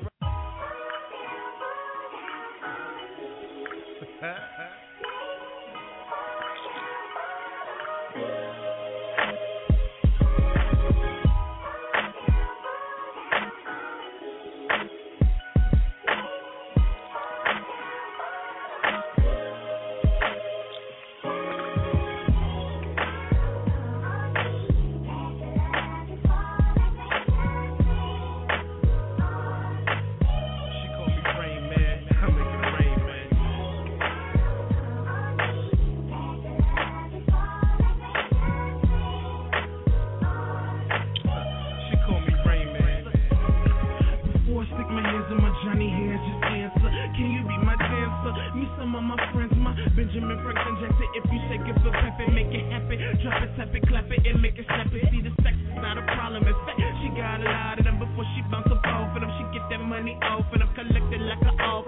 Money off and I'm collecting like a all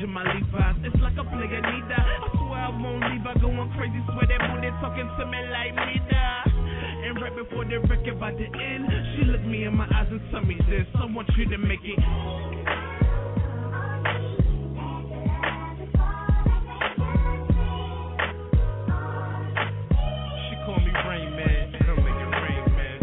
in my Levi's. It's like a player need that. I swear I won't leave. I going crazy, swear that booty talking to me like me now. And right before the record about to end, she looked me in my eyes and told me this. I want you to make it. She call me Rain Man. Come make it rain, man.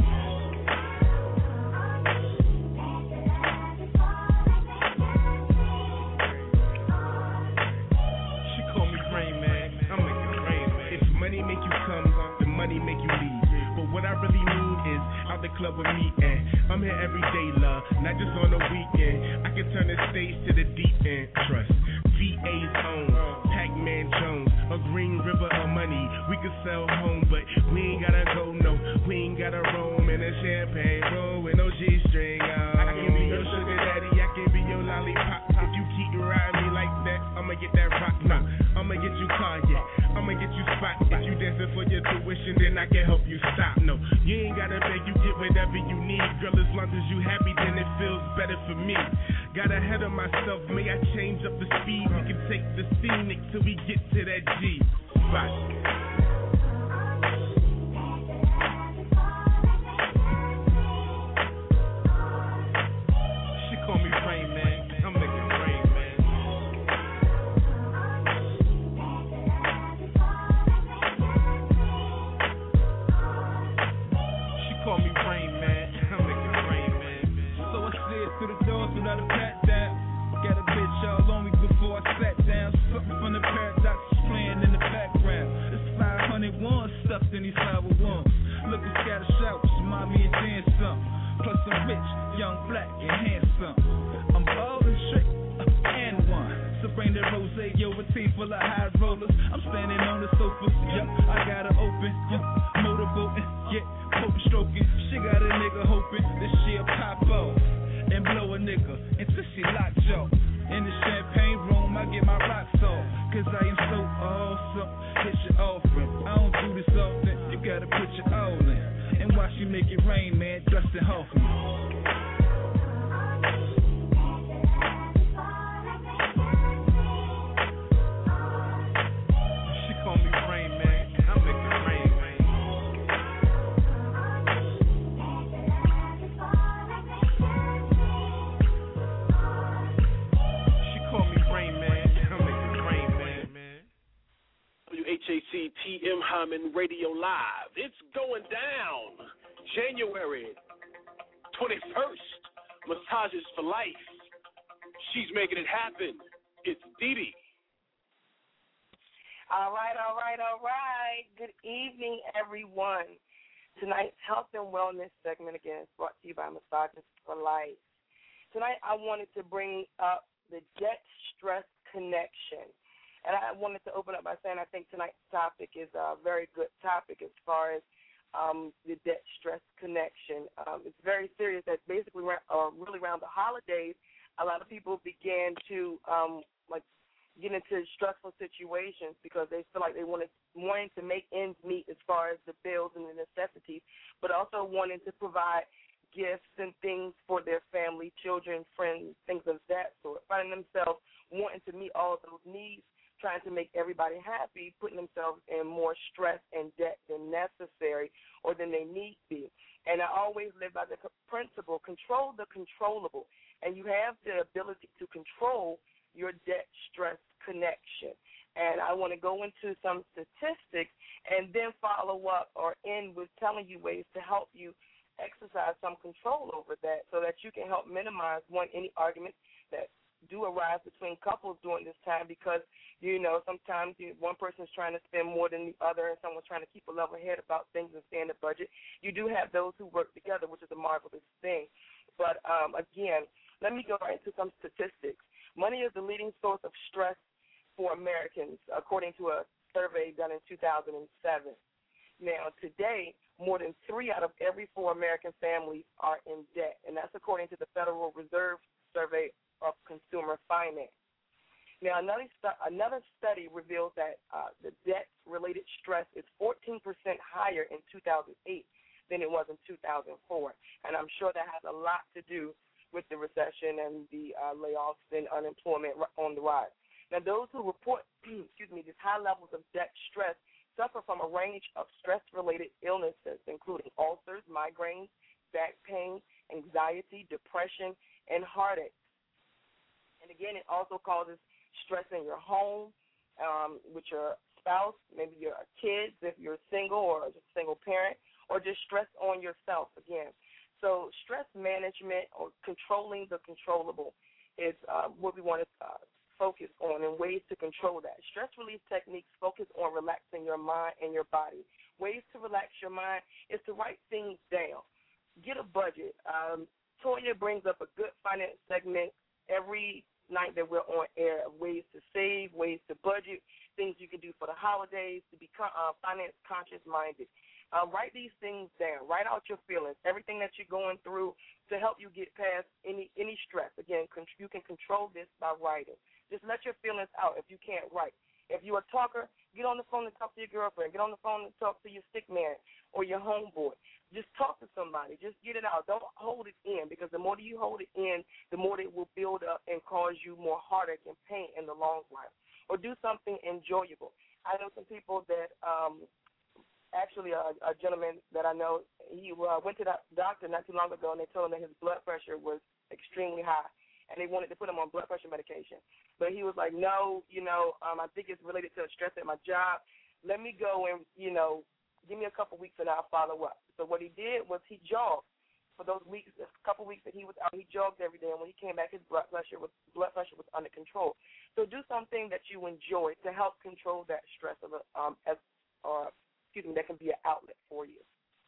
She call me Rain Man. I'm making rain, man. If money make you come, then money make you leave. But what I really mean is out the club with me, and I'm here every day, love, not just on the weekend. I can turn the stage to the deep end. Trust V A's own Pac-Man Jones, a green river of money. We could sell home, but we ain't gotta go, no. We ain't gotta roam in a champagne room with no G-string on. I can be your sugar daddy, I can be your lollipop. If you keep riding me like that, I'ma get that rock, nah. I'ma get you car, yeah. I'ma get you spot. If you dancing for your tuition, then I can help you stop. No, you ain't gotta beg, you get whatever you need. Girl, as long as you happy, then it feels better for me. Got ahead of myself, may I change up the speed? We can take the scenic till we get to that G spot. She call me Rain Man. I'm making rain, man. She call me Rain Man. I'm making rain, man. So I slid through the doors without a pat down. Got a bitch all on me before I sat down. Something from the paradox playing in the background. It's five hundred ones stuffed in these five oh ones. Looking scattered shouts, mommy and Dan something. Plus I'm rich, young, black, and handsome. I'm bald and straight, uh, and one. So bring the rose, yo, a team full of high rollers. I'm standing on the sofa, yup, I got her open, yup, motorboating, yeah, poker stroking. She got a nigga hoping that she'll pop off and blow a nigga until she locked jaw. In the champagne room, I get my rocks off, cause I am so awesome. Hit your offering, I don't do this often. You gotta put your all in, and watch you make it rain, man. Dustin Hoffman. She call me Rain Man. I'm making rain, man. She call me Rain Man. I'm making rain, man, man. W H A C T M Hyman Radio Live. It's going down. January twenty-first. Massages for life. She's making it happen. It's Dee Dee. All right, all right, all right. Good evening, everyone. Tonight's health and wellness segment, again, is brought to you by Massages for Life. Tonight, I wanted to bring up the debt-stress connection. And I wanted to open up by saying I think tonight's topic is a very good topic as far as um, the debt-stress connection. Um, it's very serious that basically uh, really around the holidays, a lot of people began to um, like get into stressful situations because they feel like they wanted wanting to make ends meet as far as the bills and the necessities, but also wanting to provide gifts and things for their family, children, friends, things of that sort, finding themselves wanting to meet all of those needs, trying to make everybody happy, putting themselves in more stress and debt than necessary or than they need be. And I always live by the principle, control the controllable, and you have the ability to control your debt-stress connection. And I want to go into some statistics and then follow up or end with telling you ways to help you exercise some control over that so that you can help minimize, one, any arguments that do arise between couples during this time because, you know, sometimes you, one person is trying to spend more than the other and someone's trying to keep a level head about things and stay in the budget. You do have those who work together, which is a marvelous thing. But, um, again, let me go right into some statistics. Money is the leading source of stress for Americans, according to a survey done in two thousand seven. Now, today, more than three out of every four American families are in debt, and that's according to the Federal Reserve Survey of Consumer Finance. Now, another, stu- another study reveals that uh, the debt-related stress is fourteen percent higher in two thousand eight than it was in two thousand four, and I'm sure that has a lot to do with the recession and the uh, layoffs and unemployment on the rise. Now, those who report, excuse me, these high levels of debt stress suffer from a range of stress-related illnesses, including ulcers, migraines, back pain, anxiety, depression, and heartache. And again, it also causes stress in your home, um, with your spouse, maybe your kids if you're single or a single parent, or just stress on yourself again. So stress management or controlling the controllable is uh, what we want to uh, focus on, and ways to control that. Stress relief techniques focus on relaxing your mind and your body. Ways to relax your mind is to write things down. Get a budget. Um, Toya brings up a good finance segment every night that we're on air of ways to save, ways to budget, things you can do for the holidays, to be uh, finance conscious minded. Uh, write these things down. Write out your feelings, everything that you're going through, to help you get past any any stress. Again, con- you can control this by writing. Just let your feelings out if you can't write. If you're a talker, get on the phone and talk to your girlfriend. Get on the phone and talk to your sick man or your homeboy. Just talk to somebody. Just get it out. Don't hold it in, because the more you hold it in, the more it will build up and cause you more heartache and pain in the long run. Or do something enjoyable. I know some people that um, – Actually, a, a gentleman that I know, he uh, went to the doctor not too long ago, and they told him that his blood pressure was extremely high, and they wanted to put him on blood pressure medication. But he was like, no, you know, um, I think it's related to stress at my job. Let me go and, you know, give me a couple weeks and I'll follow up. So what he did was he jogged for those weeks, a couple weeks that he was out. He jogged every day, and when he came back, his blood pressure was blood pressure was under control. So do something that you enjoy to help control that stress of a, um, as or. Uh, Excuse me, that can be an outlet for you.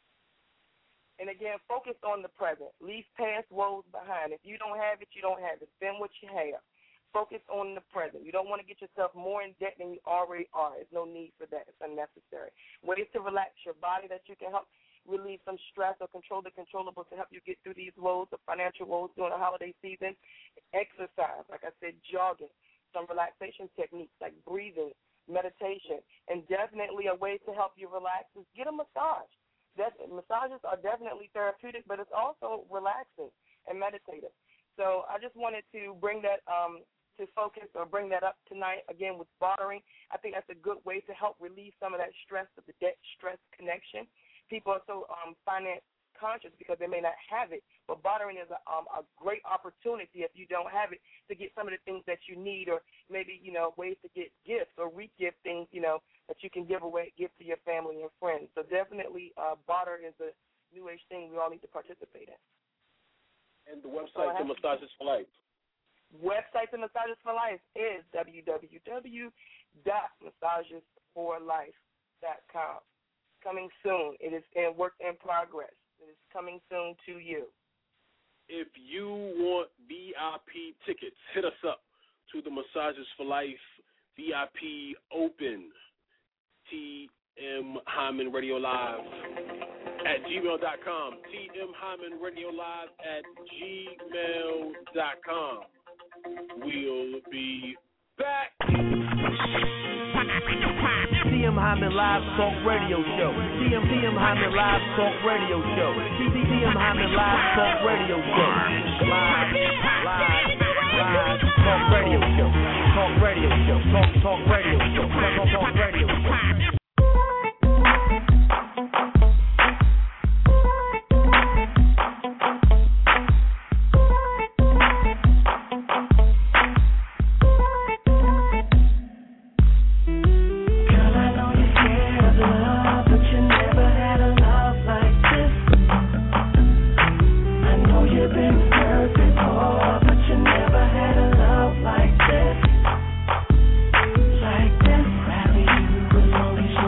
And again, focus on the present. Leave past woes behind. If you don't have it, you don't have it. Spend what you have. Focus on the present. You don't want to get yourself more in debt than you already are. There's no need for that. It's unnecessary. Ways to relax your body that you can help relieve some stress or control the controllable to help you get through these woes, the financial woes during the holiday season. Exercise, like I said, jogging. Some relaxation techniques like breathing, meditation, and definitely a way to help you relax is get a massage. That, massages are definitely therapeutic, but it's also relaxing and meditative. So I just wanted to bring that um, to focus or bring that up tonight, again, with bartering. I think that's a good way to help relieve some of that stress of the debt-stress connection. People are so um, finance conscious because they may not have it, but bartering is a, um, a great opportunity if you don't have it to get some of the things that you need, or maybe, you know, ways to get gifts or re-gift things, you know, that you can give away, give to your family and friends. So definitely uh, barter is a new age thing we all need to participate in. And the website for Massages for Life. Website for Massages for Life is w w w dot massages for life dot com. Coming soon. It is in work in progress. It is coming soon to you. If you want V I P tickets, hit us up to the Massages for Life V I P Open T M Hyman Radio Live at gmail dot com. T M Hyman Radio Live at gmail dot com. We'll be back. T M Hyman Live Talk Radio Show. T M T M Hyman Live Talk Radio Show. T M Hyman Live Talk Radio Show. Live, live, live Talk Radio Show. Talk Radio Show. Talk Talk Radio Show. Talk Talk Radio Show. Like this, rather you was only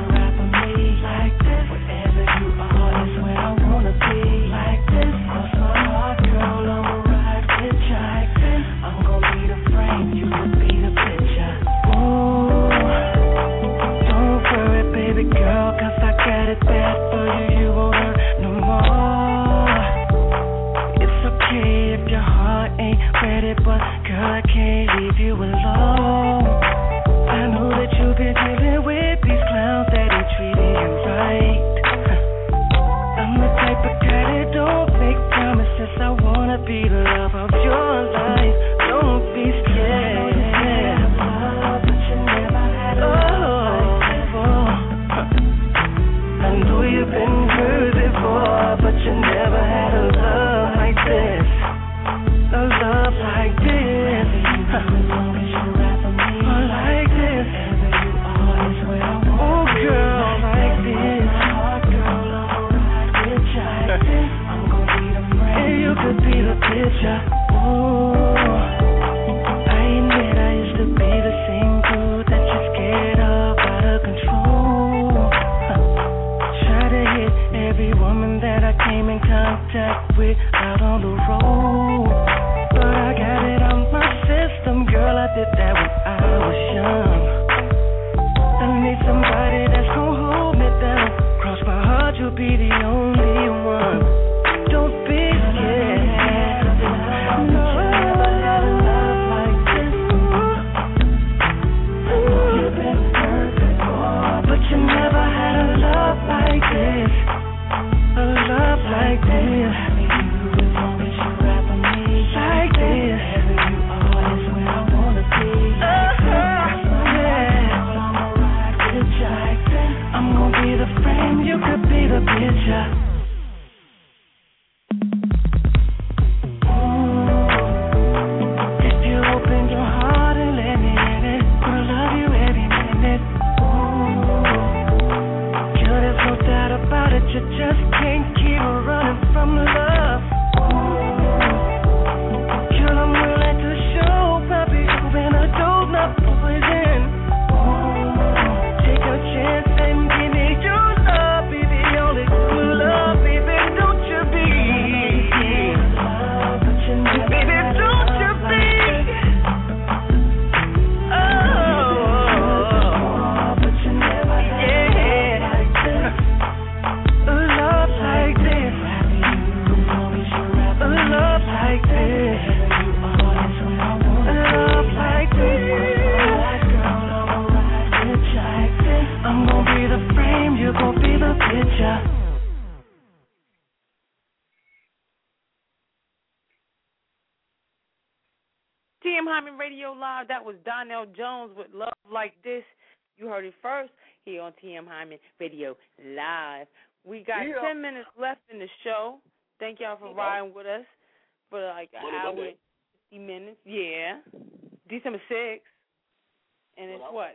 M Hyman Radio Live. That was Donnell Jones with Love Like This. You heard it first here on T M Hyman Radio Live. We got yeah. ten minutes left in the show. Thank y'all for riding with us for like an hour and fifty minutes. Yeah. December sixth. And it's what?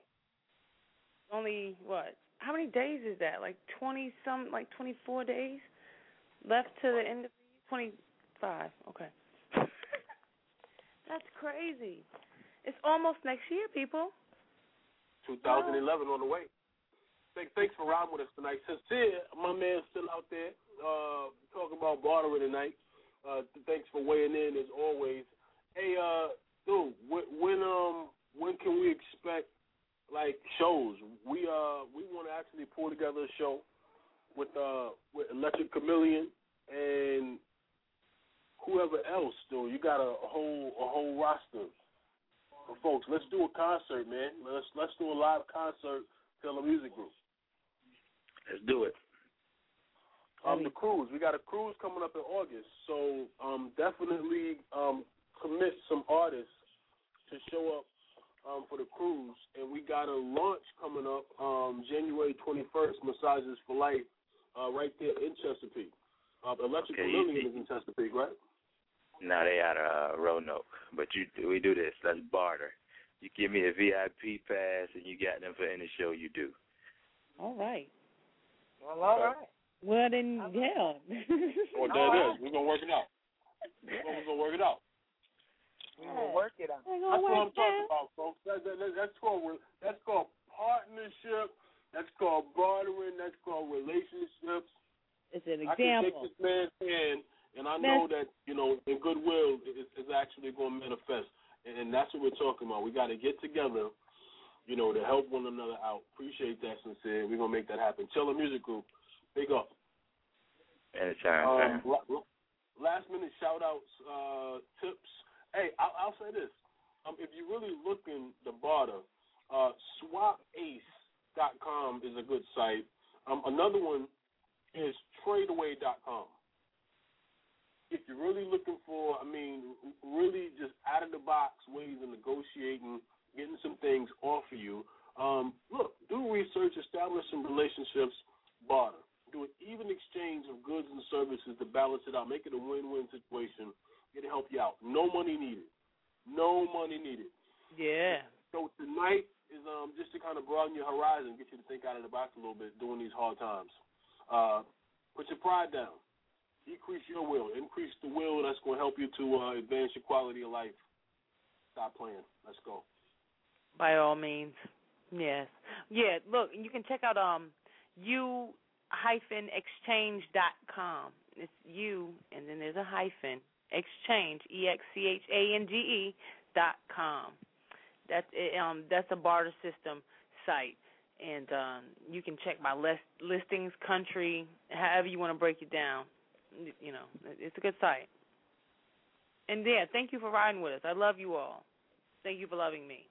Only what? How many days is that? Like twenty some, like twenty-four days left to the end of the year? twenty-five. Okay. That's crazy. It's almost next year, people. twenty eleven oh. on the way. Thanks, thanks for riding with us tonight. Sincere, my man's still out there uh, talking about bartering tonight. Uh, thanks for weighing in as always. Hey, uh, dude, when, when um when can we expect like shows? We uh we want to actually pull together a show with uh with Electric Chameleon and whoever else. Dude, you got a, a whole a whole roster of folks. Let's do a concert, man. Let's let's do a live concert. Tell a music group. Let's do it. Um, the cruise. We got a cruise coming up in August, so um, definitely um, commit some artists to show up um, for the cruise. And we got a launch coming up um, January twenty-first, Massages for Life, uh, right there in Chesapeake. Uh, Electric okay, Chameleon is in Chesapeake, right? No, they out of uh, Roanoke. But you, we do this. Let's barter. You give me a V I P pass, and you got them for any show you do. All right. Well, all right. Well, then, yeah. Well, there it is. We're going to work it out. We're going to work it out. We're going to work it out. That's what I'm talking about, folks. That, that, that, that's, called, that's called partnership. That's called bartering. That's called relationships. It's an example. I can take this man's hand, and I know that, you know, in goodwill is, is actually going to manifest. And, and that's what we're talking about. We got to get together, you know, to help one another out. Appreciate that, Sincere. We're going to make that happen. Chiller Music Group, big up. Anytime, um, last minute shout-outs, uh, tips. Hey, I'll, I'll say this. Um, if you're really looking to barter, uh, swap ace dot com is a good site. Um, another one is trade away dot com. If you're really looking for, I mean, really just out-of-the-box ways of negotiating, getting some things off of you, um, look, do research, establish some relationships, barter. Do an even exchange of goods and services to balance it out. Make it a win-win situation. It'll help you out. No money needed. No money needed. Yeah. So tonight is um, just to kind of broaden your horizon, get you to think out of the box a little bit during these hard times. Uh, put your pride down. Decrease your will. Increase the will. That's going to help you to uh, advance your quality of life. Stop playing. Let's go. By all means. Yes. Yeah, look, you can check out um you hyphen exchange dot com. It's you, and then there's a hyphen, exchange, E X C H A N G E dot com. That's, um, that's a barter system site. And um, you can check my list, listings, country, however you want to break it down. You know, it's a good site. And, yeah, thank you for riding with us. I love you all. Thank you for loving me.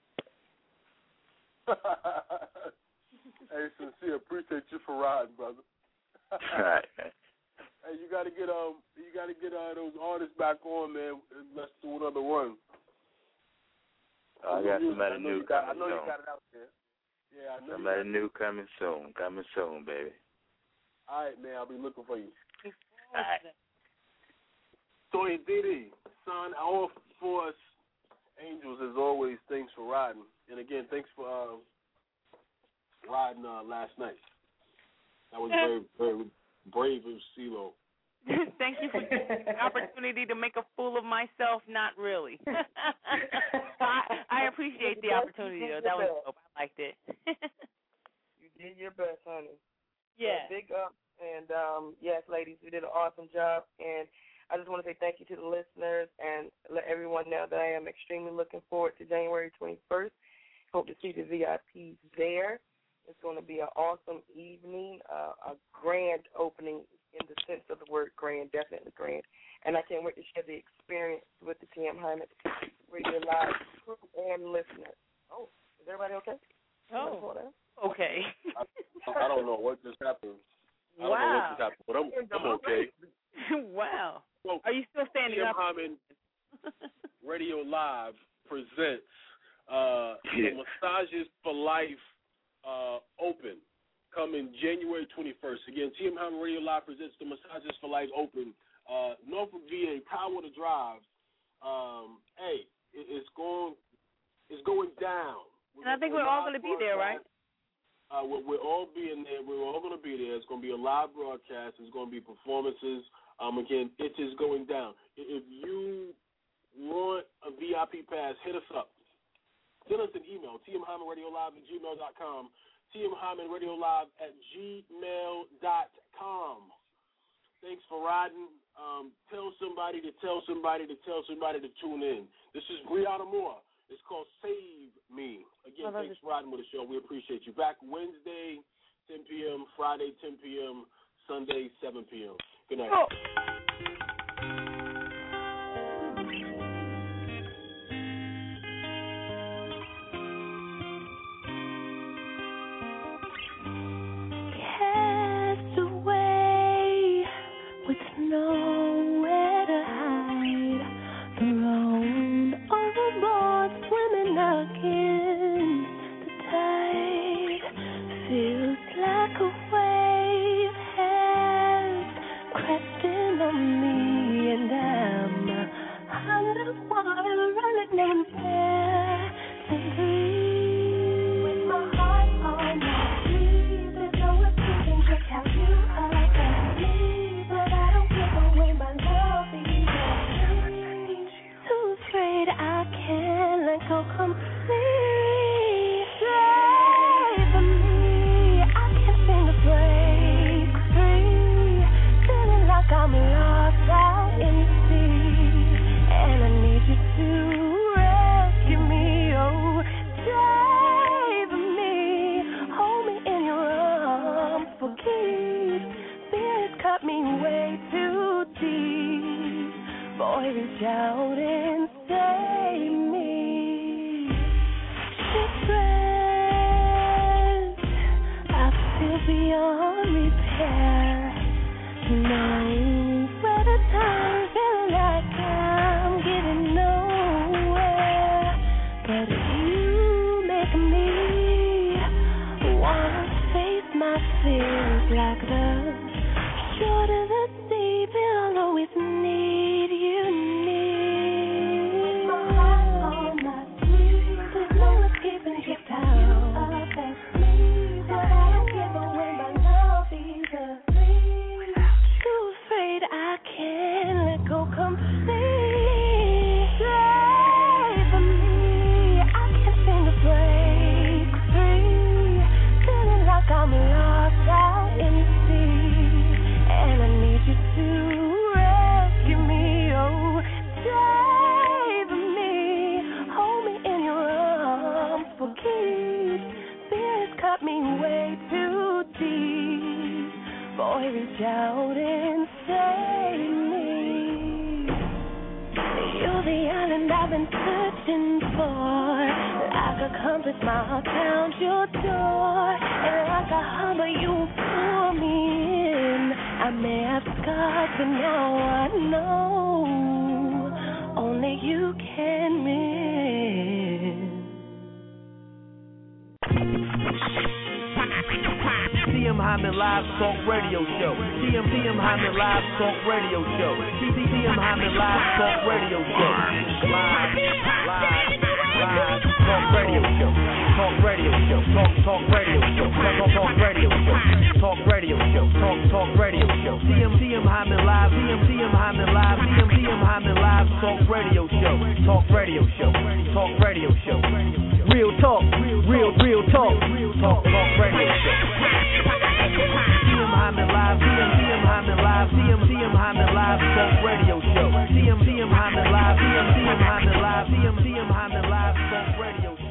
Hey, Sincere, appreciate you for riding, brother. All right. Hey, you got to get um, you got to get uh, those artists back on, man. Let's do another one. Oh, I got somebody new got, coming I know soon. you got it out there. Yeah, I know. Somebody new coming soon. Coming soon, baby. All right, man. I'll be looking for you. All right. So, hey, Didi, son, all four angels, as always, thanks for riding. And, again, thanks for uh, riding uh, last night. That was very, very brave of CeeLo. Thank you for the opportunity to make a fool of myself. Not really. I, I appreciate the opportunity, though. That was dope. I liked it. You did your best, honey. Yeah. So big up. And, um, yes, ladies, you did an awesome job. And I just want to say thank you to the listeners and let everyone know that I am extremely looking forward to January twenty-first. Hope to see the V I Ps there. It's going to be an awesome evening, uh, a grand opening in the sense of the word grand, definitely grand. And I can't wait to share the experience with the T M Hyman Radio Live crew and listeners. Oh, is everybody okay? Oh, okay. I, I don't know what just happened. I don't wow. know what just happened, but I'm, I'm okay. Wow. So, are you still standing T M up? Hyman Radio Live the Massages for Life uh, Open coming January twenty-first. Again, T M Hyman Radio Live presents the Massages for Life Open. Uh, Norfolk V A, Power to Drive. Um, hey, it, it's going, it's going down. And I think we're all going to be there, right? Uh, we're, we're all being there. We're all going to be there. It's going to be a live broadcast. It's going to be performances. Um, again, it is going down. If you want a V I P pass, hit us up. Send us an email, T M Hyman Radio Live at gmail dot com, T M Hyman Radio Live at gmail dot com. Thanks for riding. Um, tell somebody to tell somebody to tell somebody to tune in. This is Brianna Moore. It's called Save Me. Again, oh, thanks for riding with the show. We appreciate you. Back Wednesday, ten p.m., Friday, ten p.m., Sunday, seven p.m. Good night. Oh. Cast away with nowhere to hide, thrown overboard, swimming against the tide. Feels like a wave has crested on me, and I'm underwater, running nowhere to breathe. With my heart on my sleeve, there's no escaping just how you affect me, but I don't give away my love either. Too afraid I can't let go completely. Save me, I can't seem to break free. Feeling like I'm lost out in the sea, and I need you to rescue me. Oh, save me, hold me in your arms for keeps. Fear has cut me way too deep. Boy, reach out and save me. Shipwrecked, I feel beyond repair. No, where the time feeling like I'm getting nowhere, but you make me wanna face my fears like the shore to the deep. I'll always need you near. My heart on my sleeve, there's no escaping your power. Affect me, but I don't give away my love either. Too afraid I can't let go completely. Save me, I can't seem to break free. Feeling like I'm lost out in the sea, and I need you to rescue me. Oh, save me, hold me in your arms for keeps. Fear has cut me way too deep. Boy, reach out and save me. You're the island I've been searching for. Like a compass, my heart found your door, and like a harbor, you pull me in. I may have scars, but now I know only you can mend. T M Hyman Live Talk Radio Show. T M T M Hyman Live Talk Radio Show. T M Hyman Live Talk Radio Show. Live, live, live Talk Radio Show. Talk Radio Show. Talk Talk Radio Show. Talk Talk Radio Show. Talk Radio Show. Talk Talk Radio Show. T M T M Hyman Live. T M T M Hyman Live. T M T M Hyman Live Talk Radio Show. Talk Radio Show. Talk Radio Show. Real talk. Real real talk. Talk Talk Radio Show. T M Hyman Live, T M T M Hyman Live, T M T M Hyman Live Talk Radio Show. T M T M Hyman Live, T M T M Hyman Live, T M T M Hyman Live Talk Radio Show.